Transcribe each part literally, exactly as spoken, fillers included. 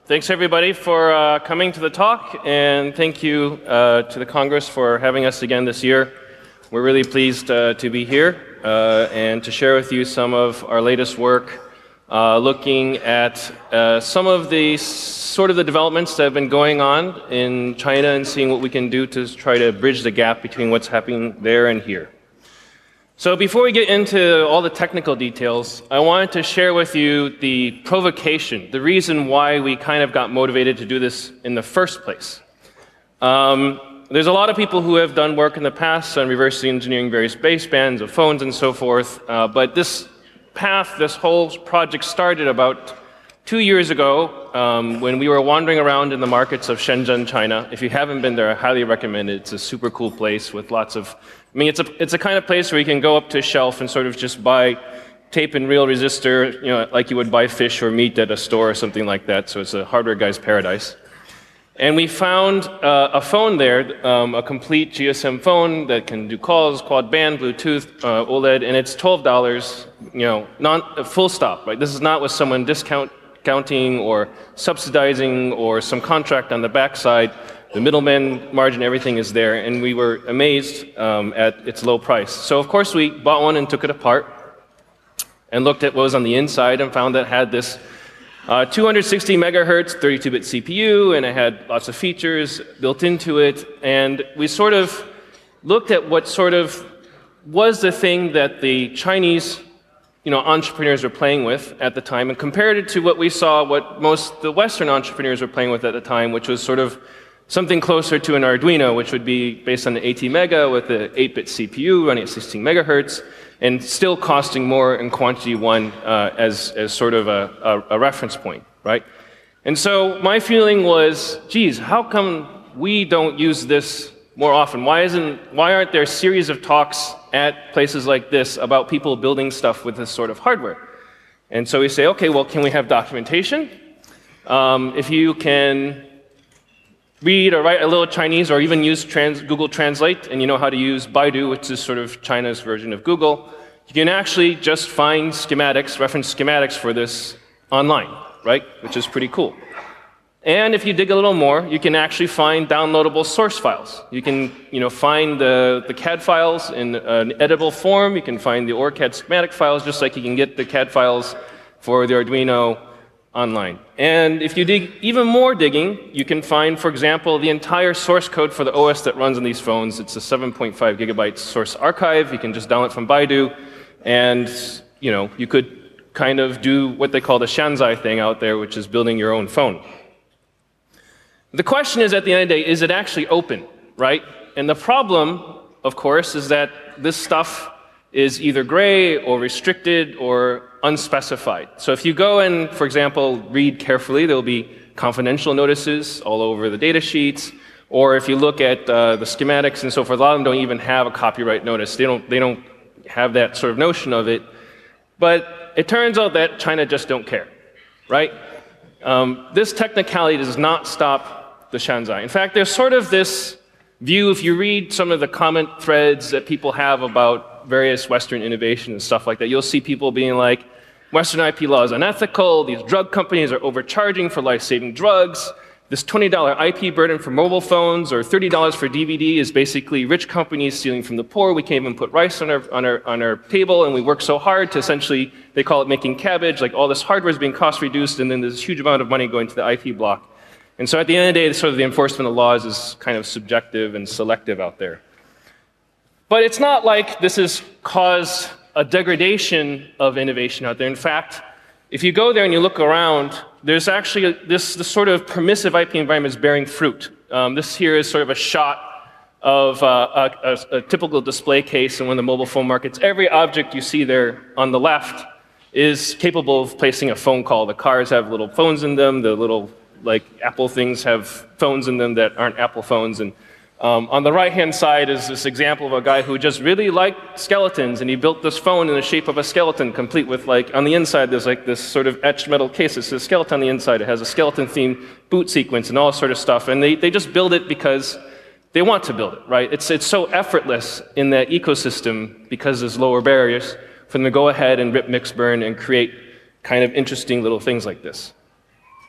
Thanks everybody for uh, coming to the talk, and thank you uh, to the Congress for having us again this year. We're really pleased uh, to be here uh, and to share with you some of our latest work uh, looking at uh, some of the sort of the developments that have been going on in China and seeing what we can do to try to bridge the gap between what's happening there and here. So before we get into all the technical details, I wanted to share with you the provocation, the reason why we kind of got motivated to do this in the first place. Um, there's a lot of people who have done work in the past on reverse engineering various basebands of phones and so forth, uh, but this path, this whole project started about two years ago um, when we were wandering around in the markets of Shenzhen, China. If you haven't been there, I highly recommend it. It's a super cool place with lots of I mean, it's a, it's a kind of place where you can go up to a shelf and sort of just buy tape and reel resistor, you know, like you would buy fish or meat at a store or something like that. So it's a hardware guy's paradise. And we found uh, a phone there, um, a complete G S M phone that can do calls, quad band, Bluetooth, uh, OLED, and it's twelve dollars, you know, non, uh, full stop, right? This is not with someone discounting or subsidizing or some contract on the backside. The middleman margin, everything is there, and we were amazed um, at its low price. So of course we bought one and took it apart and looked at what was on the inside and found that it had this uh, two hundred sixty megahertz thirty-two bit C P U, and it had lots of features built into it. And we sort of looked at what sort of was the thing that the Chinese you know, entrepreneurs were playing with at the time, and compared it to what we saw what most the Western entrepreneurs were playing with at the time, which was sort of something closer to an Arduino, which would be based on an eighty mega with an eight bit C P U running at sixteen megahertz, and still costing more in quantity one uh, as, as sort of a, a, a reference point, right? And so my feeling was, geez, how come we don't use this more often? Why isn't, why aren't there a series of talks at places like this about people building stuff with this sort of hardware? And so we say, okay, well, can we have documentation? Um, if you can read or write a little Chinese, or even use trans Google Translate, and you know how to use Baidu, which is sort of China's version of Google, you can actually just find schematics, reference schematics for this online, right? Which is pretty cool. And if you dig a little more, you can actually find downloadable source files. You can you know, find the, the C A D files in an editable form. You can find the OrCAD schematic files, just like you can get the C A D files for the Arduino online. And if you dig even more digging, you can find, for example, the entire source code for the O S that runs on these phones. It's a seven point five gigabyte source archive. You can just download it from Baidu, and you know, you could kind of do what they call the Shanzai thing out there, which is building your own phone. The question is, at the end of the day, is it actually open, right? And the problem, of course, is that this stuff is either gray or restricted or unspecified. So if you go and, for example, read carefully, there will be confidential notices all over the data sheets. Or if you look at uh, the schematics and so forth, a lot of them don't even have a copyright notice. They don't, they don't have that sort of notion of it. But it turns out that China just don't care, right? Um, this technicality does not stop the Shanzai. In fact, there's sort of this view, if you read some of the comment threads that people have about various Western innovation and stuff like that, you'll see people being like, Western I P law is unethical, these drug companies are overcharging for life-saving drugs, this twenty dollar I P burden for mobile phones or thirty dollars for D V D is basically rich companies stealing from the poor. We can't even put rice on our, on our, on our table, and we work so hard to essentially, they call it making cabbage, like all this hardware is being cost reduced, and then there's a huge amount of money going to the I P block. And so at the end of the day, sort of the enforcement of laws is kind of subjective and selective out there. But it's not like this has caused a degradation of innovation out there. In fact, if you go there and you look around, there's actually a, this, this sort of permissive I P environment is bearing fruit. Um, this here is sort of a shot of uh, a, a, a typical display case in one of the mobile phone markets. Every object you see there on the left is capable of placing a phone call. The cars have little phones in them. The little like Apple things have phones in them that aren't Apple phones. And Um, on the right-hand side is this example of a guy who just really liked skeletons, and he built this phone in the shape of a skeleton, complete with, like, on the inside there's like this sort of etched metal case. It says skeleton on the inside. It has a skeleton-themed boot sequence and all sort of stuff. And they, they just build it because they want to build it, right? It's, it's so effortless in that ecosystem because there's lower barriers for them to go ahead and rip, mix, burn, and create kind of interesting little things like this.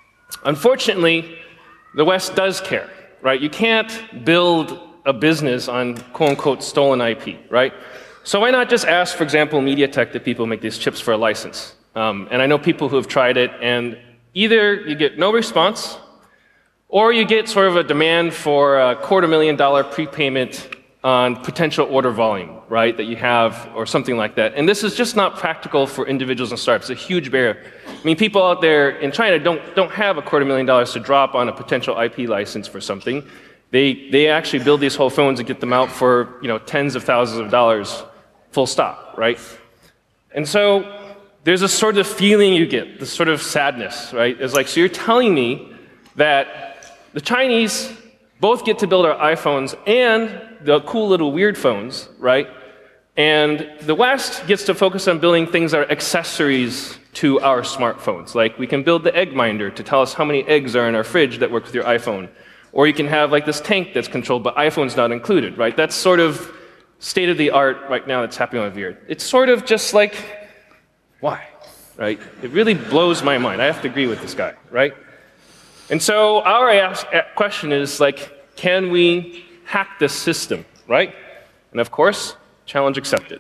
Unfortunately, the West does care, right? You can't build a business on quote-unquote stolen I P, right? So why not just ask, for example, MediaTek that people make these chips for a license? Um, and I know people who have tried it, and either you get no response, or you get sort of a demand for a quarter million dollar prepayment on potential order volume, right, that you have, or something like that. And this is just not practical for individuals and startups. It's a huge barrier. I mean, people out there in China don't, don't have a quarter million dollars to drop on a potential I P license for something. They, they actually build these whole phones and get them out for, you know, tens of thousands of dollars, full stop, right? And so there's a sort of feeling you get, this sort of sadness, right? It's like, so you're telling me that the Chinese both get to build our iPhones and the cool little weird phones, right? And the West gets to focus on building things that are accessories to our smartphones. Like we can build the egg minder to tell us how many eggs are in our fridge that work with your iPhone. Or you can have like this tank that's controlled, but iPhone's not included, right? That's sort of state of the art right now that's happening on V R. It's sort of just like, why, right? It really blows my mind. I have to agree with this guy, right? And so our ask, question is like, can we hack this system, right? And of course, challenge accepted.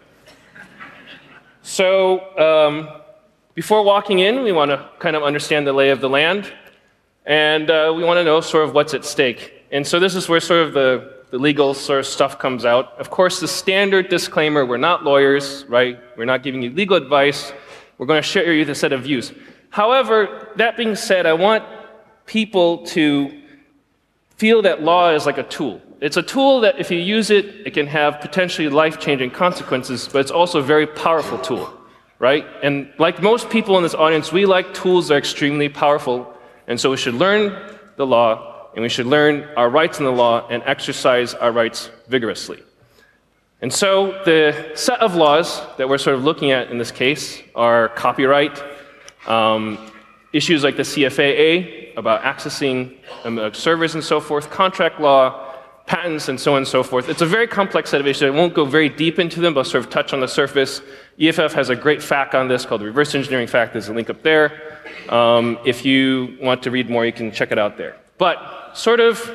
So um, before walking in, we want to kind of understand the lay of the land. And uh, we want to know sort of what's at stake. And so this is where sort of the, the legal sort of stuff comes out. Of course, the standard disclaimer, we're not lawyers, right? We're not giving you legal advice. We're going to share you the set of views. However, that being said, I want people to feel that law is like a tool. It's a tool that if you use it, it can have potentially life-changing consequences, but it's also a very powerful tool, right? And like most people in this audience, we like tools that are extremely powerful. And so we should learn the law, and we should learn our rights in the law and exercise our rights vigorously. And so the set of laws that we're sort of looking at in this case are copyright, um, issues like the C F A A about accessing um, servers and so forth, contract law, patents, and so on and so forth. It's a very complex set of issues. I won't go very deep into them, but I'll sort of touch on the surface. E F F has a great F A Q on this called the Reverse Engineering F A Q. There's a link up there. Um, if you want to read more, you can check it out there. But sort of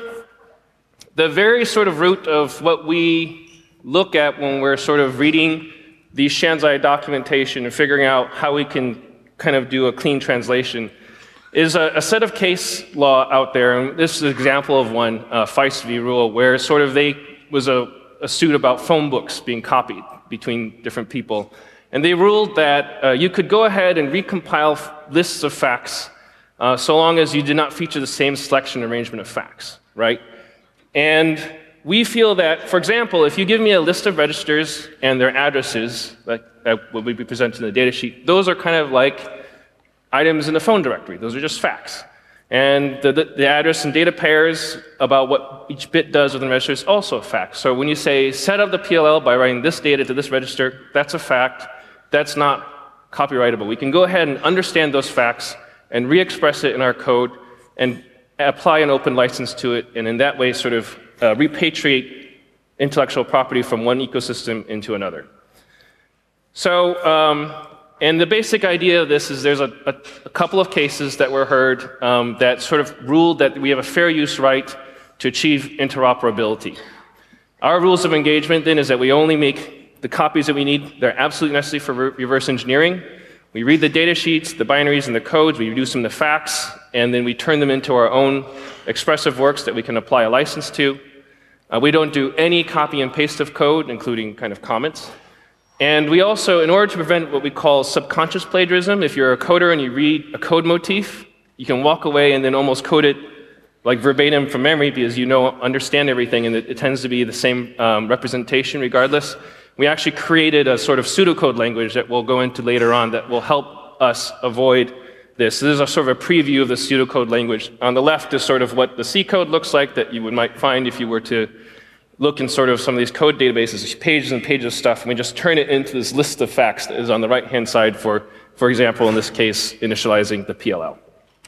the very sort of root of what we look at when we're sort of reading the Shanzai documentation and figuring out how we can kind of do a clean translation is a, a set of case law out there. And this is an example of one, uh, Feist v. Rule, where sort of they was a, a suit about phone books being copied between different people. And they ruled that uh, you could go ahead and recompile lists of facts uh, so long as you did not feature the same selection and arrangement of facts, right? And we feel that, for example, if you give me a list of registers and their addresses, like that will be presented in the data sheet, those are kind of like items in the phone directory. Those are just facts. And the, the, the address and data pairs about what each bit does within the register is also a fact. So when you say set up the P L L by writing this data to this register, that's a fact. That's not copyrightable. We can go ahead and understand those facts and re-express it in our code and apply an open license to it, and in that way sort of uh, repatriate intellectual property from one ecosystem into another. So, um, and the basic idea of this is there's a, a, a couple of cases that were heard um, that sort of ruled that we have a fair use right to achieve interoperability. Our rules of engagement then is that we only make the copies that we need. They're absolutely necessary for re reverse engineering. We read the data sheets, the binaries, and the codes, we reduce them to facts, and then we turn them into our own expressive works that we can apply a license to. Uh, we don't do any copy and paste of code, including kind of comments. And we also, in order to prevent what we call subconscious plagiarism, if you're a coder and you read a code motif, you can walk away and then almost code it like verbatim from memory because you know, understand everything, and it, it tends to be the same um, representation regardless. We actually created a sort of pseudocode language that we'll go into later on that will help us avoid this. So this is a sort of a preview of the pseudocode language. On the left is sort of what the C code looks like that you would, might find if you were to look in sort of some of these code databases, pages and pages of stuff, and we just turn it into this list of facts that is on the right-hand side for, for example, in this case, initializing the P L L.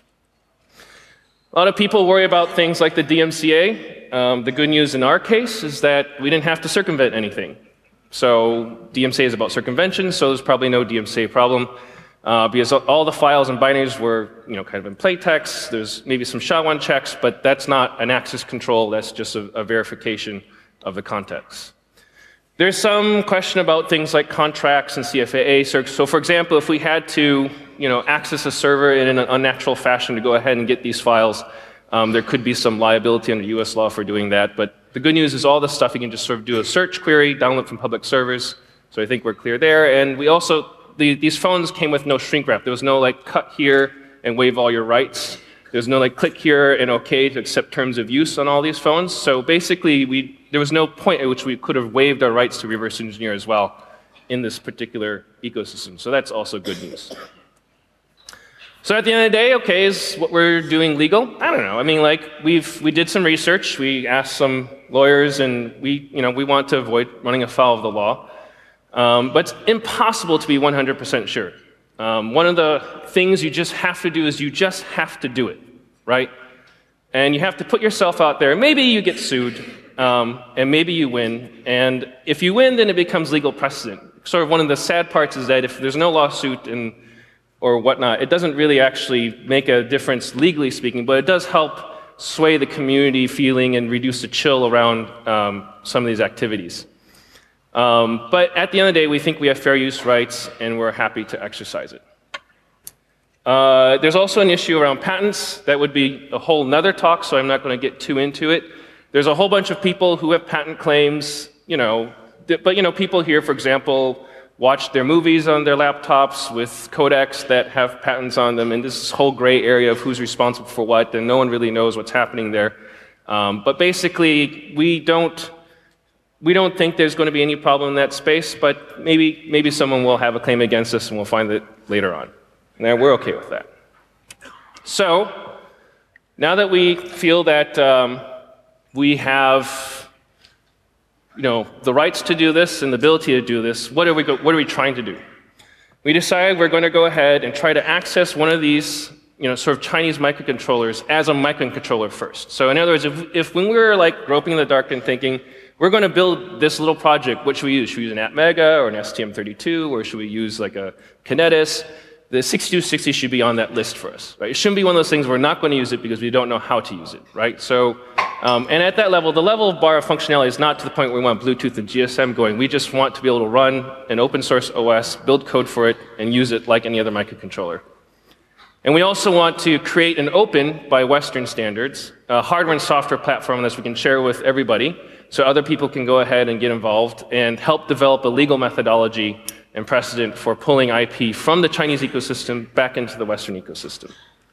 A lot of people worry about things like the D M C A. Um, the good news in our case is that we didn't have to circumvent anything. So D M C A is about circumvention, so there's probably no D M C A problem. uh, because all the files and binaries were, you know, kind of in plaintext. There's maybe some SHA one checks, but that's not an access control. That's just a, a verification of the context. There's some question about things like contracts and C F A A. So, for example, if we had to, you know, access a server in an unnatural fashion to go ahead and get these files, um, there could be some liability under U S law for doing that. But the good news is all this stuff you can just sort of do a search query, download from public servers. So I think we're clear there. And we also, the, these phones came with no shrink wrap. There was no like cut here and waive all your rights. There's no like click here and OK to accept terms of use on all these phones. So basically, we, there was no point at which we could have waived our rights to reverse engineer as well in this particular ecosystem. So that's also good news. So at the end of the day, OK, is what we're doing legal? I don't know. I mean, like we've we did some research. We asked some lawyers, and we you know we want to avoid running afoul of the law. Um, but it's impossible to be one hundred percent sure. Um, one of the things you just have to do is you just have to do it, right? And you have to put yourself out there. Maybe you get sued, um, and maybe you win. And if you win, then it becomes legal precedent. Sort of one of the sad parts is that if there's no lawsuit and or whatnot, it doesn't really actually make a difference legally speaking, but it does help sway the community feeling and reduce the chill around um, some of these activities. Um, but at the end of the day, we think we have fair use rights, and we're happy to exercise it. Uh, there's also an issue around patents. That would be a whole nother talk, so I'm not going to get too into it. There's a whole bunch of people who have patent claims, you know, but you know, people here, for example, watch their movies on their laptops with codecs that have patents on them, and this whole gray area of who's responsible for what, and no one really knows what's happening there. Um, but basically, we don't. We don't think there's going to be any problem in that space, but maybe, maybe someone will have a claim against us and we'll find it later on. Now, we're OK with that. So, now that we feel that um, we have you know, the rights to do this and the ability to do this, what are we, go what are we trying to do? We decided we're going to go ahead and try to access one of these you know, sort of Chinese microcontrollers as a microcontroller first. So in other words, if, if when we were like groping in the dark and thinking, we're going to build this little project, what should we use? Should we use an Atmega or an S T M thirty-two, or should we use like a Kinetis? The sixty-two sixty should be on that list for us, right? It shouldn't be one of those things we're not going to use it because we don't know how to use it, right? So, um, and at that level, the level of bar of functionality is not to the point where we want Bluetooth and G S M going. We just want to be able to run an open source O S, build code for it, and use it like any other microcontroller. And we also want to create an open, by Western standards, a hardware and software platform that we can share with everybody, so other people can go ahead and get involved and help develop a legal methodology and precedent for pulling I P from the Chinese ecosystem back into the Western ecosystem.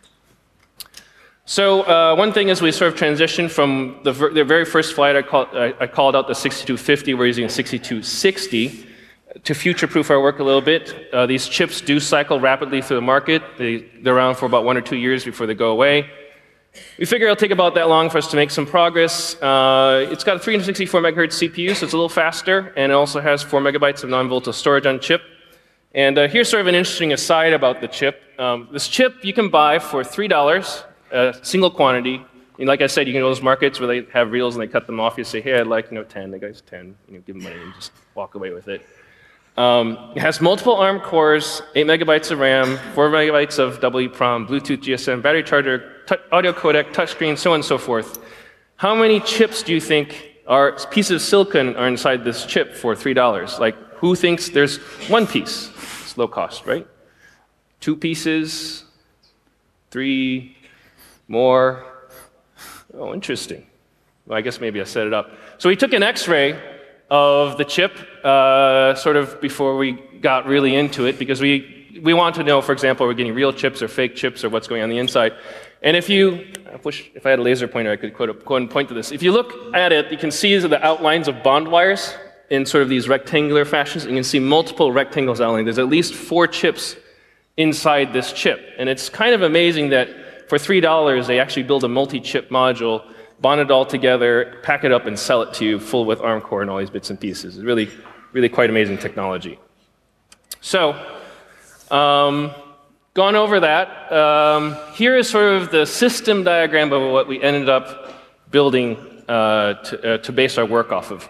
So uh, one thing is we sort of transitioned from the, ver the very first flight, I, call I, I called out the sixty-two fifty, we're using a sixty-two sixty, to future-proof our work a little bit. Uh, these chips do cycle rapidly through the market. They, they're around for about one or two years before they go away. We figure it'll take about that long for us to make some progress. Uh, it's got a three hundred sixty-four megahertz C P U, so it's a little faster, and it also has four megabytes of non-volatile storage on chip. And uh, here's sort of an interesting aside about the chip. Um, this chip you can buy for three dollars, a single quantity. And like I said, you can go to those markets where they have reels and they cut them off. You say, hey, I'd like you know, ten. The guy's ten. You know, give them money and just walk away with it. Um, it has multiple ARM cores, eight megabytes of RAM, four megabytes of W E E PROM, Bluetooth, G S M, battery charger, audio codec, touchscreen, so on and so forth. How many chips do you think are pieces of silicon are inside this chip for three dollars? Like, who thinks there's one piece? It's low cost, right? Two pieces, three, more. Oh, interesting. Well, I guess maybe I set it up. So we took an X-ray of the chip uh, sort of before we got really into it, because we, we want to know, for example, are we getting real chips or fake chips or what's going on the inside. And if you, I wish if I had a laser pointer, I could go ahead and point to this. If you look at it, you can see the outlines of bond wires in sort of these rectangular fashions. You can see multiple rectangles outlined. There's at least four chips inside this chip. And it's kind of amazing that for three dollars, they actually build a multi-chip module, bond it all together, pack it up, and sell it to you full with ARM core and all these bits and pieces. It's really, really quite amazing technology. So, um, gone over that. Um, here is sort of the system diagram of what we ended up building uh, to, uh, to base our work off of.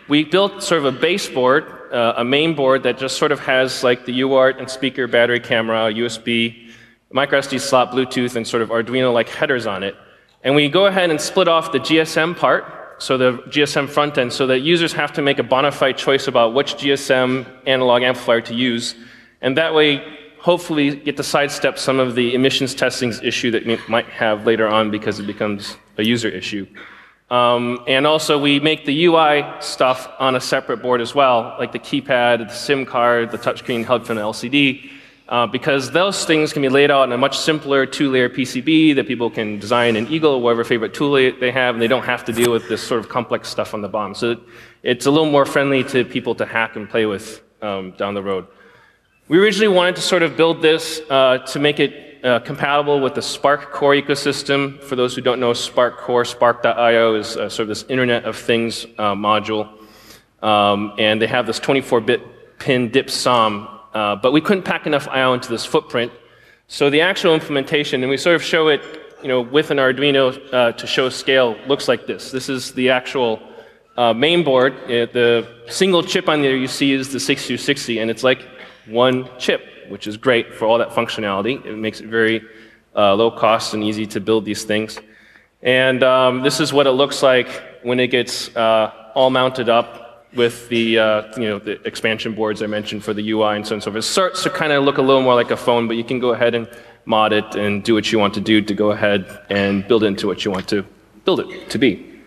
we built sort of a base board, uh, a main board that just sort of has like the U A R T and speaker, battery, camera, U S B, micro S D slot, Bluetooth, and sort of Arduino-like headers on it. And we go ahead and split off the G S M part, so the G S M front end, so that users have to make a bona fide choice about which G S M analog amplifier to use. And that way, hopefully get to sidestep some of the emissions testing issue that we might have later on because it becomes a user issue. Um, and also we make the U I stuff on a separate board as well, like the keypad, the SIM card, the touchscreen headphone L C D, uh, because those things can be laid out in a much simpler two-layer P C B that people can design in Eagle or whatever favorite tool they have, and they don't have to deal with this sort of complex stuff on the bottom. So it's a little more friendly to people to hack and play with um, down the road. We originally wanted to sort of build this uh, to make it uh, compatible with the Spark Core ecosystem. For those who don't know, Spark Core, Spark dot i o is uh, sort of this Internet of Things uh, module. Um, and they have this twenty-four bit pin D I P SOM, uh, but we couldn't pack enough I O into this footprint. So the actual implementation, and we sort of show it you know, with an Arduino uh, to show scale, looks like this. This is the actual uh, main board. Uh, the single chip on there you see is the sixty-two sixty, and it's like one chip, which is great for all that functionality. It makes it very uh, low cost and easy to build these things. And um, this is what it looks like when it gets uh, all mounted up with the, uh, you know, the expansion boards I mentioned for the U I and so on and so forth. It starts to kind of look a little more like a phone, but you can go ahead and mod it and do what you want to do to go ahead and build it into what you want to build it to be.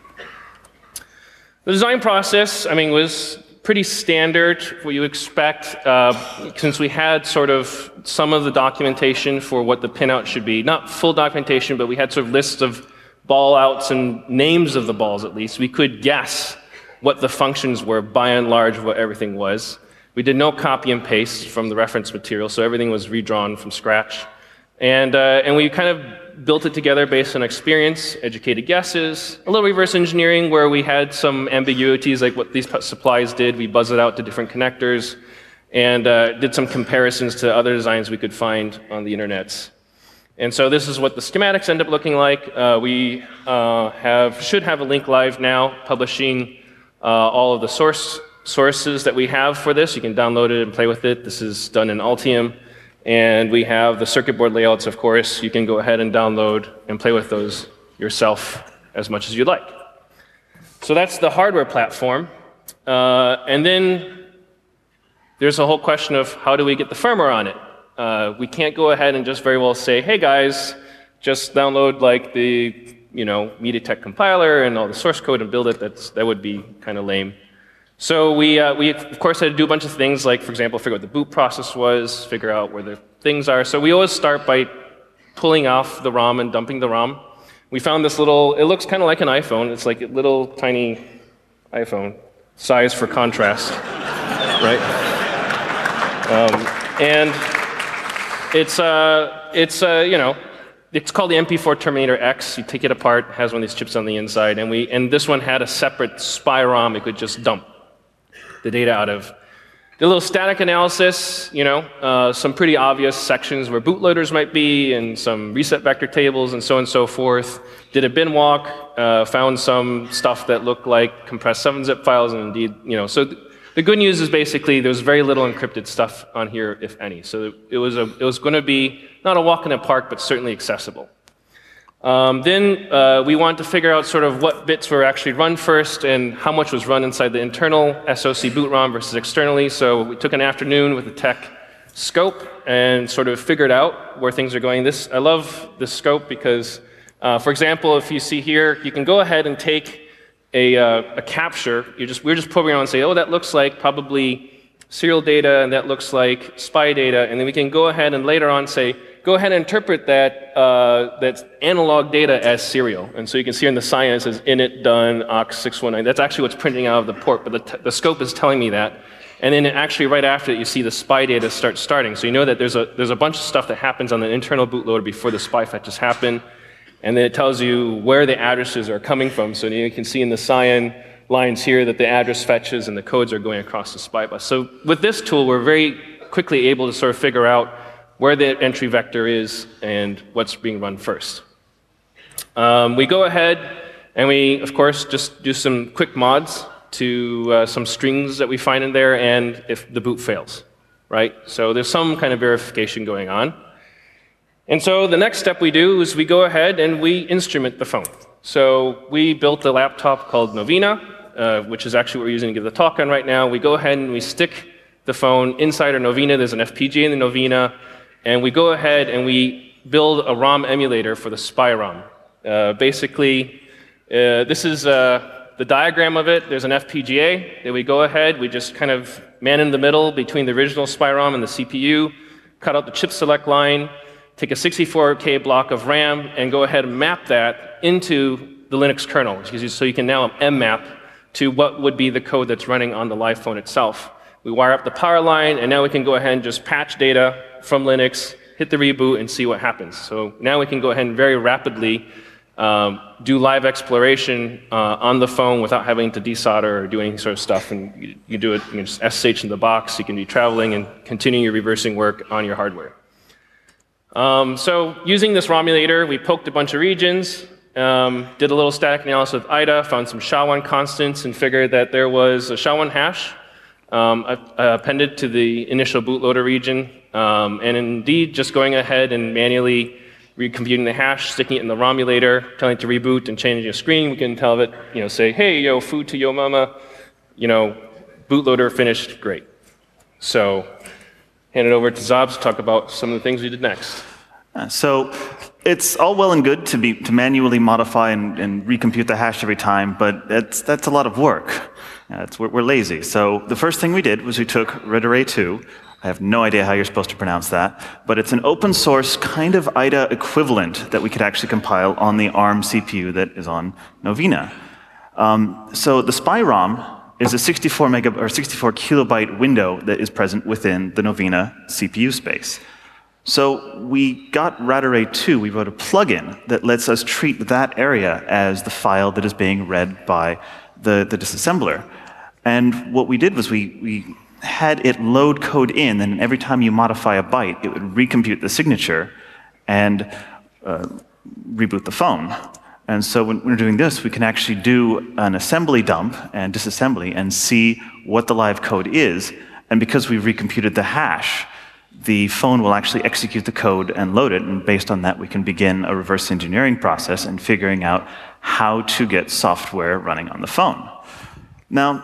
The design process, I mean, was pretty standard, what you expect, uh, since we had sort of some of the documentation for what the pinout should be. Not full documentation, but we had sort of lists of ball outs and names of the balls at least. We could guess what the functions were, by and large, what everything was. We did no copy and paste from the reference material, so everything was redrawn from scratch. And, uh, and we kind of built it together based on experience, educated guesses, a little reverse engineering where we had some ambiguities like what these supplies did. We buzzed it out to different connectors and uh, did some comparisons to other designs we could find on the internet. And so this is what the schematics end up looking like. Uh, we uh, have, should have a link live now publishing uh, all of the source, sources that we have for this. You can download it and play with it. This is done in Altium. And we have the circuit board layouts, of course. You can go ahead and download and play with those yourself as much as you'd like. So that's the hardware platform. Uh, and then there's a whole question of how do we get the firmware on it? Uh, we can't go ahead and just very well say, hey guys, just download like the you know, MediaTek compiler and all the source code and build it. That's, that would be kind of lame. So we, uh, we, of course, had to do a bunch of things, like, for example, figure out what the boot process was, figure out where the things are. So we always start by pulling off the ROM and dumping the ROM. We found this little, it looks kind of like an iPhone. It's like a little tiny iPhone, size for contrast, right? Um, and it's, uh, it's uh, you know, it's called the M P four Terminator X. You take it apart, it has one of these chips on the inside, and, we, and this one had a separate SPI ROM it could just dump the data out of. Did a little static analysis, you know, uh, some pretty obvious sections where bootloaders might be, and some reset vector tables, and so on and so forth. Did a bin walk, uh, found some stuff that looked like compressed seven zip files, and indeed, you know, so th the good news is basically there's very little encrypted stuff on here, if any. So it was a, it was going to be not a walk in the park, but certainly accessible. Um, then uh, we wanted to figure out sort of what bits were actually run first and how much was run inside the internal S O C boot ROM versus externally. So we took an afternoon with the tech scope and sort of figured out where things are going. This, I love this scope because, uh, for example, if you see here, you can go ahead and take a, uh, a capture. You just, we're just probing around and say, oh, that looks like probably serial data, and that looks like S P I data, and then we can go ahead and later on say, go ahead and interpret that, uh, that analog data as serial. And so you can see in the cyan it says init done aux six one nine. That's actually what's printing out of the port, but the, t the scope is telling me that. And then actually right after it, you see the S P I data start starting. So you know that there's a, there's a bunch of stuff that happens on the internal bootloader before the S P I fetches happen. And then it tells you where the addresses are coming from. So you can see in the cyan lines here that the address fetches and the codes are going across the S P I bus. So with this tool, we're very quickly able to sort of figure out where the entry vector is and what's being run first. Um, we go ahead and we, of course, just do some quick mods to uh, some strings that we find in there and if the boot fails, right? So there's some kind of verification going on. And so the next step we do is we go ahead and we instrument the phone. So we built a laptop called Novena, uh, which is actually what we're using to give the talk on right now. We go ahead and we stick the phone inside our Novena. There's an F P G A in the Novena. And we go ahead and we build a ROM emulator for the SpyROM. Uh, basically, uh, this is uh, the diagram of it. There's an F P G A. Then we go ahead, we just kind of man in the middle between the original SpyROM and the C P U, cut out the chip select line, take a sixty-four K block of RAM, and go ahead and map that into the Linux kernel. So you can now mmap to what would be the code that's running on the live phone itself. We wire up the power line, and now we can go ahead and just patch data from Linux, hit the reboot, and see what happens. So now we can go ahead and very rapidly um, do live exploration uh, on the phone without having to desolder or do any sort of stuff. And you, you do it, you can just S S H in the box, you can be traveling and continue your reversing work on your hardware. Um, so using this ROMulator, we poked a bunch of regions, um, did a little static analysis with I D A, found some SHA one constants, and figured that there was a SHA one hash um, appended to the initial bootloader region. Um, and indeed, just going ahead and manually recomputing the hash, sticking it in the ROMulator, telling it to reboot and changing a screen, we can tell it, you know, say, hey, yo, food to yo mama, you know, bootloader finished, great. So hand it over to Zobs to talk about some of the things we did next. Uh, so it's all well and good to be to manually modify and, and recompute the hash every time, but that's that's a lot of work. Uh, it's, we're, we're lazy. So the first thing we did was we took Red Array two. I have no idea how you're supposed to pronounce that, but it's an open source kind of I D A equivalent that we could actually compile on the ARM C P U that is on Novena. Um, so the SpyROM is a sixty-four mega or sixty-four kilobyte window that is present within the Novena C P U space. So we got Rad Array two, we wrote a plugin that lets us treat that area as the file that is being read by the, the disassembler. And what we did was we, we had it load code in, and every time you modify a byte, it would recompute the signature and uh, reboot the phone. And so when we're doing this, we can actually do an assembly dump and disassembly and see what the live code is. And because we've recomputed the hash, the phone will actually execute the code and load it. And based on that, we can begin a reverse engineering process and figuring out how to get software running on the phone. Now,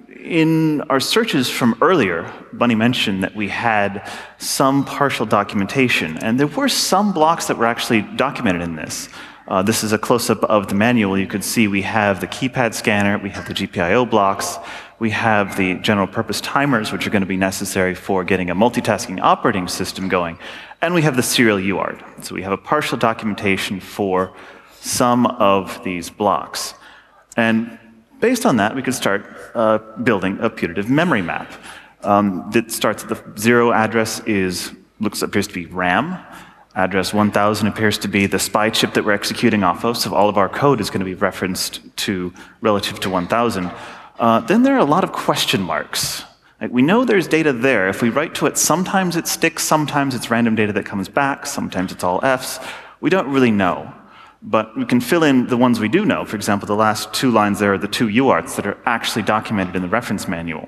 in our searches from earlier, Bunny mentioned that we had some partial documentation. And there were some blocks that were actually documented in this. Uh, this is a close-up of the manual. You could see we have the keypad scanner, we have the G P I O blocks, we have the general-purpose timers, which are going to be necessary for getting a multitasking operating system going, and we have the serial U A R T. So we have a partial documentation for some of these blocks. And based on that, we could start uh, building a putative memory map. Um, that starts at the zero address is looks appears to be RAM. Address one thousand appears to be the spy chip that we're executing off of, so all of our code is going to be referenced to relative to one thousand. Uh, then there are a lot of question marks. Like, we know there's data there. If we write to it, sometimes it sticks, sometimes it's random data that comes back, sometimes it's all Fs. We don't really know. But we can fill in the ones we do know. For example, the last two lines there are the two U A R Ts that are actually documented in the reference manual.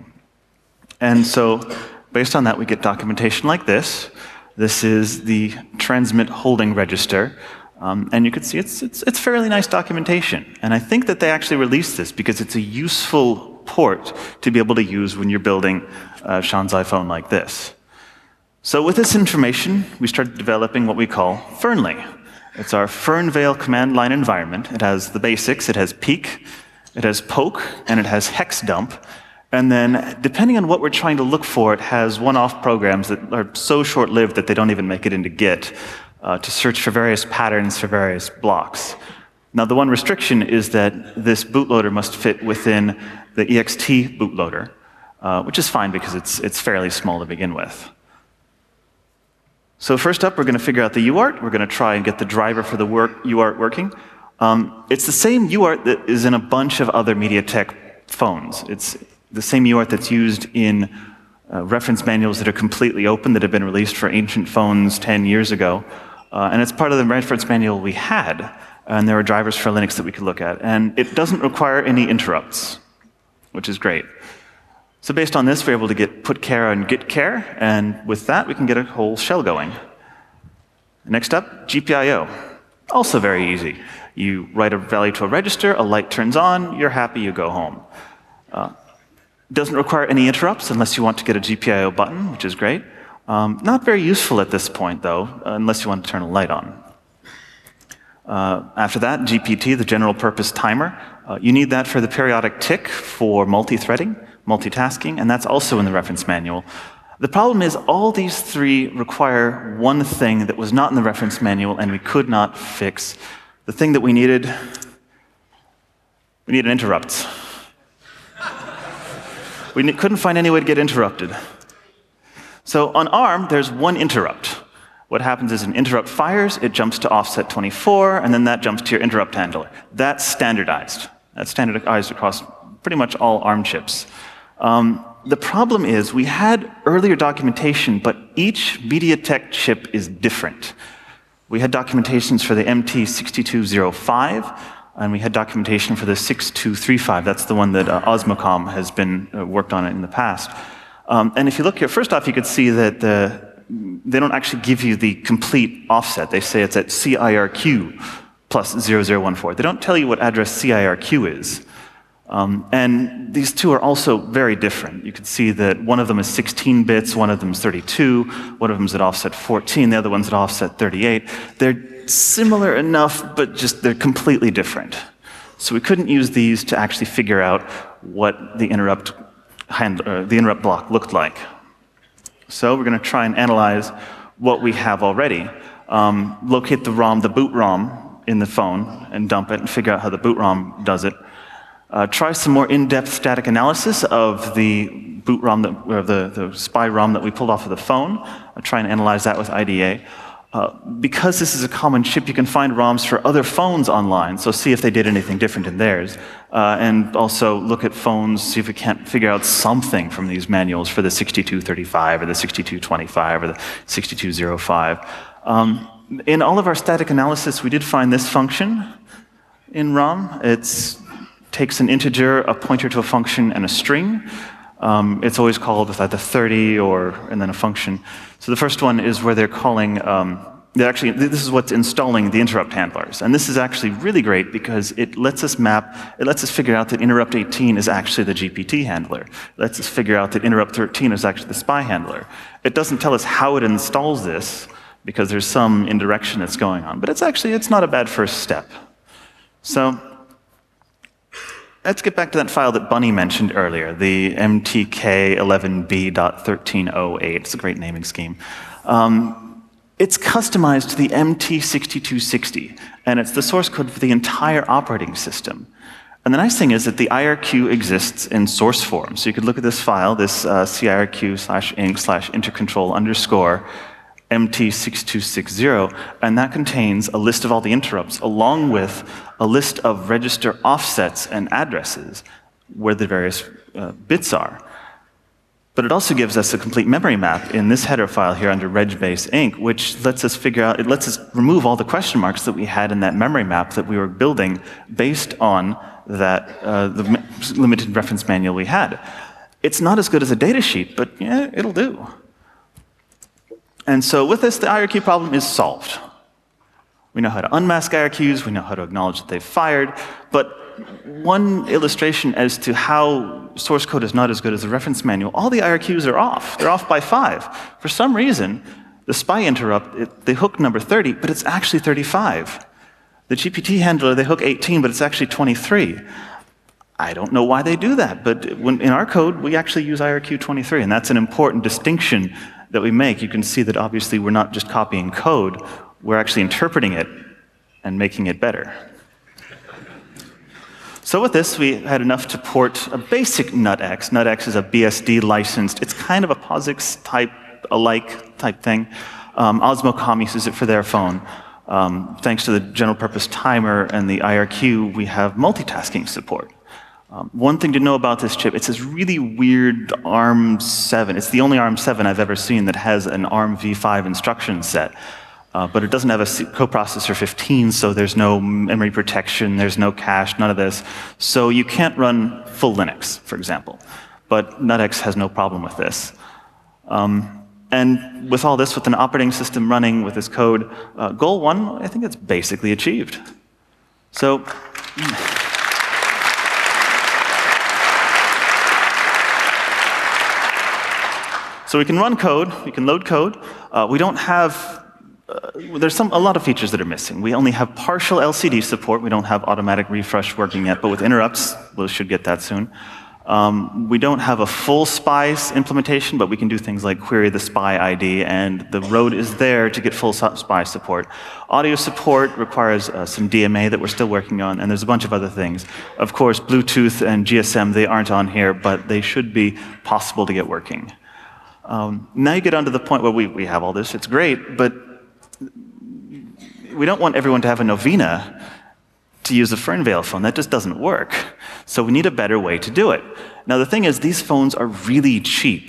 And so, based on that, we get documentation like this. This is the transmit holding register. Um, and you can see it's, it's, it's fairly nice documentation. And I think that they actually released this because it's a useful port to be able to use when you're building a Shanzai phone like this. So with this information, we started developing what we call Fernley. It's our Fernvale command line environment. It has the basics. It has peek, it has poke, and it has hex dump. And then, depending on what we're trying to look for, it has one-off programs that are so short-lived that they don't even make it into Git uh, to search for various patterns for various blocks. Now, the one restriction is that this bootloader must fit within the E X T bootloader, uh, which is fine because it's, it's fairly small to begin with. So first up, we're going to figure out the U A R T. We're going to try and get the driver for the work, U A R T working. Um, it's the same U A R T that is in a bunch of other MediaTek phones. It's the same U A R T that's used in uh, reference manuals that are completely open that have been released for ancient phones ten years ago. Uh, and it's part of the reference manual we had. And there are drivers for Linux that we could look at. And it doesn't require any interrupts. which is great. So based on this, we're able to get put char and get char, and with that, we can get a whole shell going. Next up, G P I O. Also very easy. You write a value to a register, a light turns on, you're happy, you go home. Uh, doesn't require any interrupts unless you want to get a G P I O button, which is great. Um, not very useful at this point, though, unless you want to turn a light on. Uh, after that, G P T, the general purpose timer. Uh, you need that for the periodic tick for multi-threading, multitasking, and that's also in the reference manual. The problem is all these three require one thing that was not in the reference manual and we could not fix. The thing that we needed, we needed interrupts. We couldn't find any way to get interrupted. So on ARM, there's one interrupt. What happens is an interrupt fires, it jumps to offset twenty-four, and then that jumps to your interrupt handler. That's standardized. That's standardized across pretty much all ARM chips. Um, the problem is we had earlier documentation, but each MediaTek chip is different. We had documentations for the M T six two zero five, and we had documentation for the six two three five. That's the one that uh, Osmocom has been uh, worked on in the past. Um, and if you look here, first off, you could see that the, they don't actually give you the complete offset. They say it's at C I R Q plus zero zero one four. They don't tell you what address C I R Q is. Um, and these two are also very different. You can see that one of them is sixteen bits, one of them is thirty-two, one of them is at offset fourteen, the other one's at offset thirty-eight. They're similar enough, but just they're completely different. So we couldn't use these to actually figure out what the interrupt, hand, uh, the interrupt block looked like. So we're going to try and analyze what we have already. Um, locate the ROM, the boot ROM in the phone, and dump it and figure out how the boot ROM does it. Uh, try some more in-depth static analysis of the boot ROM, that, or the, the spy ROM that we pulled off of the phone. I'll try and analyze that with I D A. Uh, because this is a common chip, you can find ROMs for other phones online, so see if they did anything different in theirs. Uh, and also look at phones, see if we can't figure out something from these manuals for the sixty-two thirty-five or the sixty-two twenty-five or the sixty-two oh five. Um, in all of our static analysis, we did find this function in ROM. It's takes an integer, a pointer to a function, and a string. Um, it's always called with either thirty or and then a function. So the first one is where they're calling, um, they're actually, this is what's installing the interrupt handlers. And this is actually really great because it lets us map, it lets us figure out that interrupt eighteen is actually the G P T handler. It lets us figure out that interrupt thirteen is actually the spy handler. It doesn't tell us how it installs this because there's some indirection that's going on. But it's actually, it's not a bad first step. So, let's get back to that file that Bunny mentioned earlier, the M T K eleven B dot thirteen oh eight. It's a great naming scheme. Um, it's customized to the M T sixty-two sixty, and it's the source code for the entire operating system. And the nice thing is that the I R Q exists in source form. So you could look at this file, this uh, C I R Q slash inc slash intercontrol underscore M T six two six zero, and that contains a list of all the interrupts along with a list of register offsets and addresses where the various uh, bits are. But it also gives us a complete memory map in this header file here under regbase inc, which lets us figure out, it lets us remove all the question marks that we had in that memory map that we were building based on that uh, the limited reference manual we had. It's not as good as a data sheet, but yeah, it'll do. And so with this, the I R Q problem is solved. We know how to unmask I R Qs, we know how to acknowledge that they've fired, but one illustration as to how source code is not as good as the reference manual, all the I R Qs are off. They're off by five. For some reason, the spy interrupt, it, they hook number thirty, but it's actually thirty-five. The G P T handler, they hook eighteen, but it's actually twenty-three. I don't know why they do that, but when, in our code, we actually use I R Q twenty-three, and that's an important distinction that we make. You can see that obviously we're not just copying code, we're actually interpreting it and making it better. So with this, we had enough to port a basic NUTX. NUTX is a B S D licensed, it's kind of a POSIX type, alike type thing. Um, Osmocom uses it for their phone. Um, thanks to the general purpose timer and the I R Q, we have multitasking support. Um, one thing to know about this chip, it's this really weird ARM seven. It's the only ARM seven I've ever seen that has an ARM v five instruction set. Uh, but it doesn't have a C coprocessor fifteen, so there's no memory protection, there's no cache, none of this. So you can't run full Linux, for example. But NUTX has no problem with this. Um, and with all this, with an operating system running with this code, uh, goal one, I think it's basically achieved. So. So we can run code, we can load code. Uh, we don't have Uh, there's some, a lot of features that are missing. We only have partial L C D support. We don't have automatic refresh working yet, but with interrupts, we should get that soon. Um, we don't have a full SPI implementation, but we can do things like query the SPI I D, and the road is there to get full SPI support. Audio support requires uh, some D M A that we're still working on, and there's a bunch of other things. Of course, Bluetooth and G S M, they aren't on here, but they should be possible to get working. Um, now you get onto the point where we, we have all this. It's great, but we don't want everyone to have a Novena to use a Fernvale phone. That just doesn't work. So we need a better way to do it. Now the thing is, these phones are really cheap,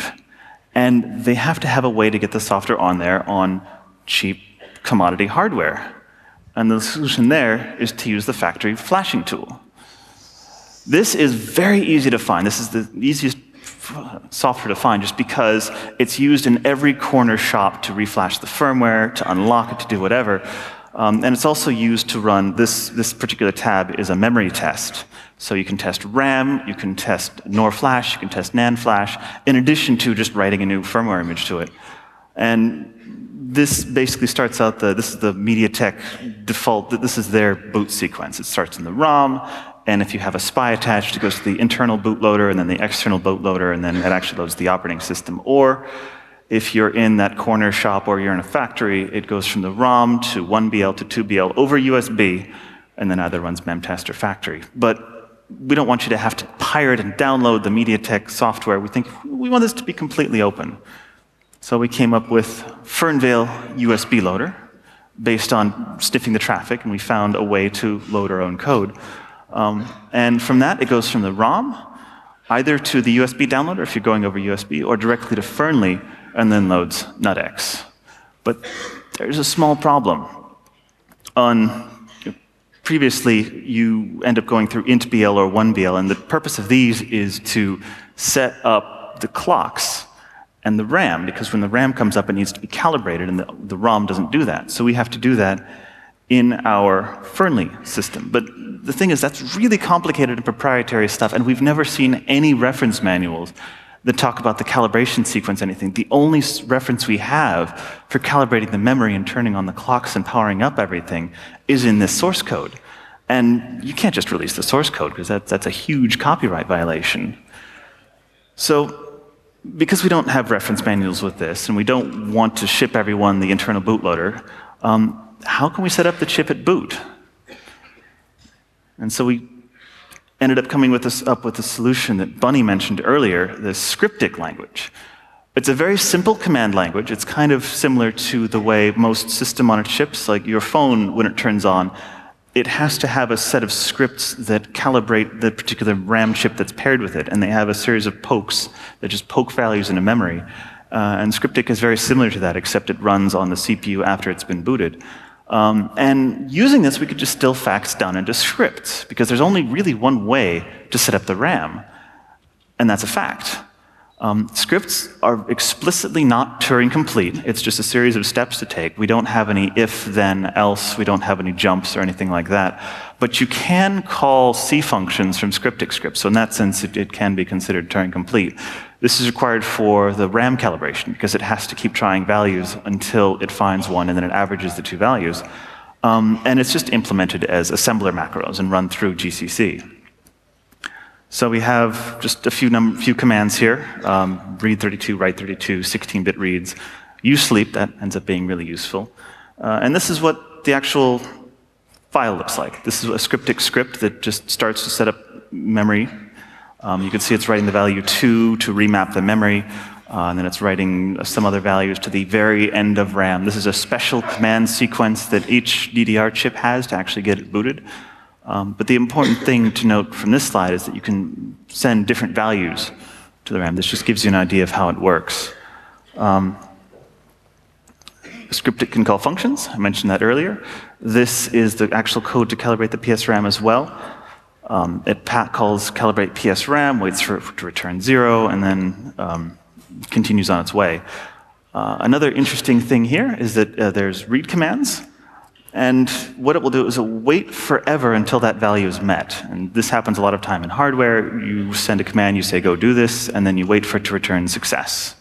and they have to have a way to get the software on there on cheap commodity hardware. And the solution there is to use the factory flashing tool. This is very easy to find. This is the easiest software to find just because it's used in every corner shop to reflash the firmware, to unlock it, to do whatever. Um, and it's also used to run, this, this particular tab is a memory test. So you can test RAM, you can test NOR flash, you can test NAND flash, in addition to just writing a new firmware image to it. And this basically starts out, the, this is the MediaTek default, this is their boot sequence. It starts in the ROM, and if you have a S P I attached, it goes to the internal bootloader and then the external bootloader, and then it actually loads the operating system. Or if you're in that corner shop or you're in a factory, it goes from the ROM to one B L to two B L over U S B, and then either runs Memtest or factory. But we don't want you to have to pirate and download the MediaTek software. We think we want this to be completely open. So we came up with Fernvale U S B loader based on sniffing the traffic, and we found a way to load our own code. Um, and from that, it goes from the ROM either to the U S B downloader if you're going over U S B, or directly to Fernly, and then loads NUTX. But there's a small problem. On, previously, you end up going through int B L or one B L, and the purpose of these is to set up the clocks and the RAM, because when the RAM comes up, it needs to be calibrated, and the, the ROM doesn't do that. So we have to do that in our Fernly system. But the thing is, that's really complicated and proprietary stuff, and we've never seen any reference manuals that talk about the calibration sequence, anything. The only reference we have for calibrating the memory and turning on the clocks and powering up everything is in this source code. And you can't just release the source code, because that, that's a huge copyright violation. So, because we don't have reference manuals with this, and we don't want to ship everyone the internal bootloader, um, how can we set up the chip at boot? And so we ended up coming with this, up with a solution that Bunny mentioned earlier, the Scriptic language. It's a very simple command language. It's kind of similar to the way most system-on-a-chips, like your phone, when it turns on, it has to have a set of scripts that calibrate the particular RAM chip that's paired with it, and they have a series of pokes that just poke values into memory. Uh, and Scriptic is very similar to that, except it runs on the C P U after it's been booted. Um, and using this, we could just still fax down into scripts, because there's only really one way to set up the RAM, and that's a fact. Um, scripts are explicitly not Turing complete. It's just a series of steps to take. We don't have any if, then, else. We don't have any jumps or anything like that. But you can call C functions from Scriptic scripts, so in that sense, it, it can be considered Turing complete. This is required for the RAM calibration, because it has to keep trying values until it finds one, and then it averages the two values. Um, and it's just implemented as assembler macros and run through G C C. So we have just a few, num few commands here, um, read thirty-two, write thirty-two, sixteen bit reads. Usleep, that ends up being really useful. Uh, and this is what the actual file looks like. This is a Scriptic script that just starts to set up memory. Um, you can see it's writing the value two to remap the memory, uh, and then it's writing some other values to the very end of RAM. This is a special command sequence that each D D R chip has to actually get it booted. Um, but the important thing to note from this slide is that you can send different values to the RAM. This just gives you an idea of how it works. Um, script it can call functions. I mentioned that earlier. This is the actual code to calibrate the P S RAM as well. Um, it pat calls calibrate P S RAM, waits for it to return zero, and then um, continues on its way. Uh, another interesting thing here is that uh, there's read commands. And what it will do is it will wait forever until that value is met. And this happens a lot of time in hardware. You send a command, you say, go do this, and then you wait for it to return success.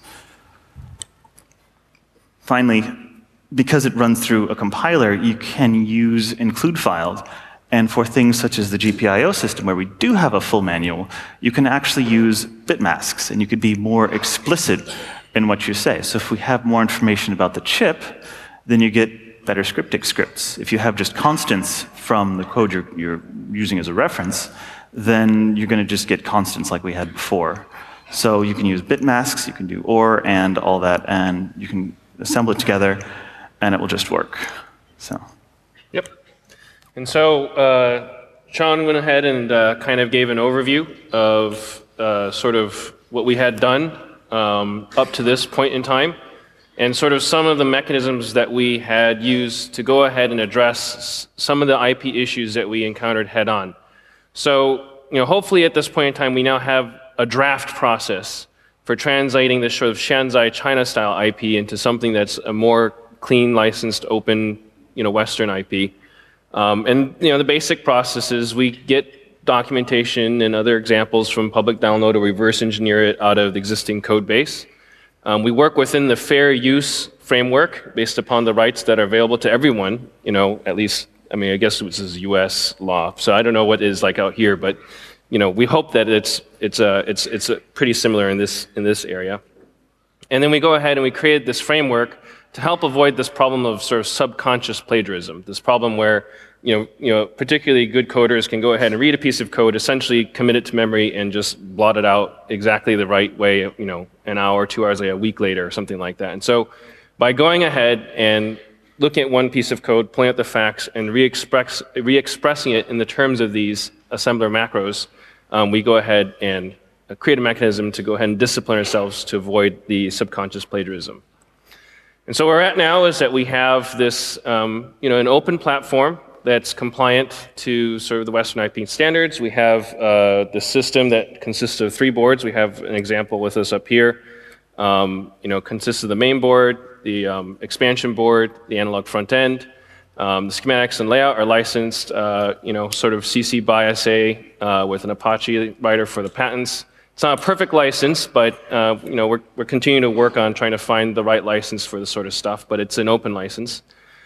Finally, because it runs through a compiler, you can use include files. And for things such as the G P I O system, where we do have a full manual, you can actually use bit masks, and you could be more explicit in what you say. So if we have more information about the chip, then you get better scripting scripts. If you have just constants from the code you're, you're using as a reference, then you're going to just get constants like we had before. So you can use bit masks, you can do or, and, all that, and you can assemble it together, and it will just work. So. Yep. And so uh, Sean went ahead and uh, kind of gave an overview of uh, sort of what we had done um, up to this point in time, and sort of some of the mechanisms that we had used to go ahead and address some of the I P issues that we encountered head on. So, you know, hopefully at this point in time, we now have a draft process for translating this sort of Shanzai China-style I P into something that's a more clean, licensed, open, you know, Western I P. Um, and, you know, the basic process is we get documentation and other examples from public download or reverse engineer it out of the existing code base. Um, we work within the fair use framework based upon the rights that are available to everyone, you know, at least, I mean, I guess this is U S law, so I don't know what it is like out here, but, you know, we hope that it's, it's, uh, it's, it's uh, pretty similar in this, in this area. And then we go ahead and we create this framework to help avoid this problem of sort of subconscious plagiarism, this problem where, you know, you know, particularly good coders can go ahead and read a piece of code, essentially commit it to memory, and just blot it out exactly the right way, you know, an hour, two hours later, a week later, or something like that. And so by going ahead and looking at one piece of code, pulling out the facts, and re-express, re-expressing it in the terms of these assembler macros, um, we go ahead and create a mechanism to go ahead and discipline ourselves to avoid the subconscious plagiarism. And so where we're at now is that we have this, um, you know, an open platform that's compliant to sort of the Western I P standards. We have uh, the system that consists of three boards. We have an example with us up here. Um, you know, consists of the main board, the um, expansion board, the analog front end. Um, the schematics and layout are licensed, uh, you know, sort of C C by S A uh, with an Apache writer for the patents. It's not a perfect license, but uh, you know, we're, we're continuing to work on trying to find the right license for this sort of stuff, but it's an open license.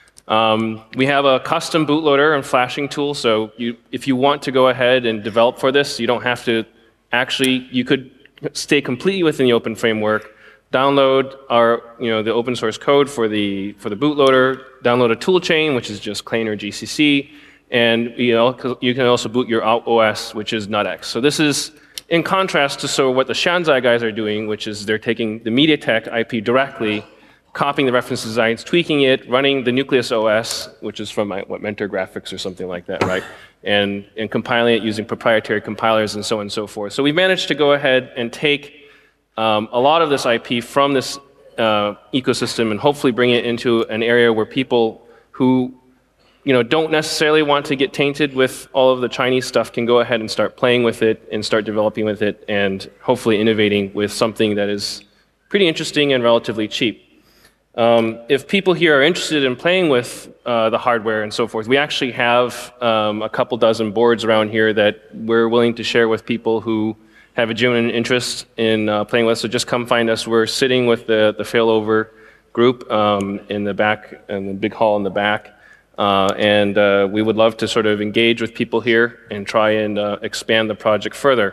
Um, we have a custom bootloader and flashing tool, so you, if you want to go ahead and develop for this, you don't have to actually, you could stay completely within the open framework, download our, you know, the open source code for the, for the bootloader, download a tool chain, which is just Clean or G C C, and you know, you can also boot your O S, which is NUTX. So this is in contrast to so what the Shanzai guys are doing, which is they're taking the MediaTek I P directly, copying the reference designs, tweaking it, running the Nucleus O S, which is from what, Mentor Graphics or something like that, right? And, and compiling it using proprietary compilers and so on and so forth. So we managed to go ahead and take um, a lot of this I P from this uh, ecosystem and hopefully bring it into an area where people who, you know, don't necessarily want to get tainted with all of the Chinese stuff can go ahead and start playing with it and start developing with it and hopefully innovating with something that is pretty interesting and relatively cheap. Um, if people here are interested in playing with uh, the hardware and so forth, we actually have um, a couple dozen boards around here that we're willing to share with people who have a genuine interest in uh, playing with. So just come find us. We're sitting with the, the failover group um, in the back, in the big hall in the back. Uh, and uh, we would love to sort of engage with people here and try and uh, expand the project further.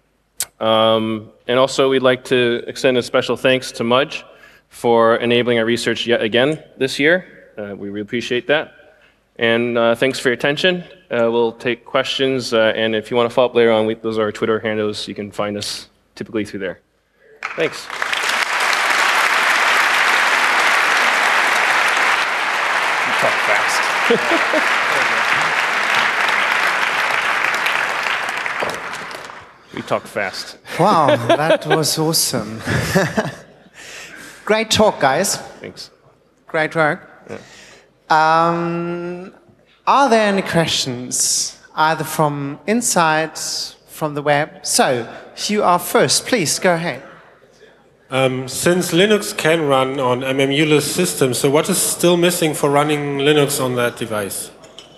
Um, and also we'd like to extend a special thanks to Mudge for enabling our research yet again this year. Uh, we really appreciate that. And uh, thanks for your attention. Uh, we'll take questions, uh, and if you want to follow up later on, we, those are our Twitter handles. You can find us typically through there. Thanks. You talk fast. We talk fast. Wow, that was awesome. Great talk, guys. Thanks. Great work. Yeah. Um, are there any questions, either from inside, from the web? So, you are first. Please, go ahead. Um, since Linux can run on M M U-less systems, so what is still missing for running Linux on that device?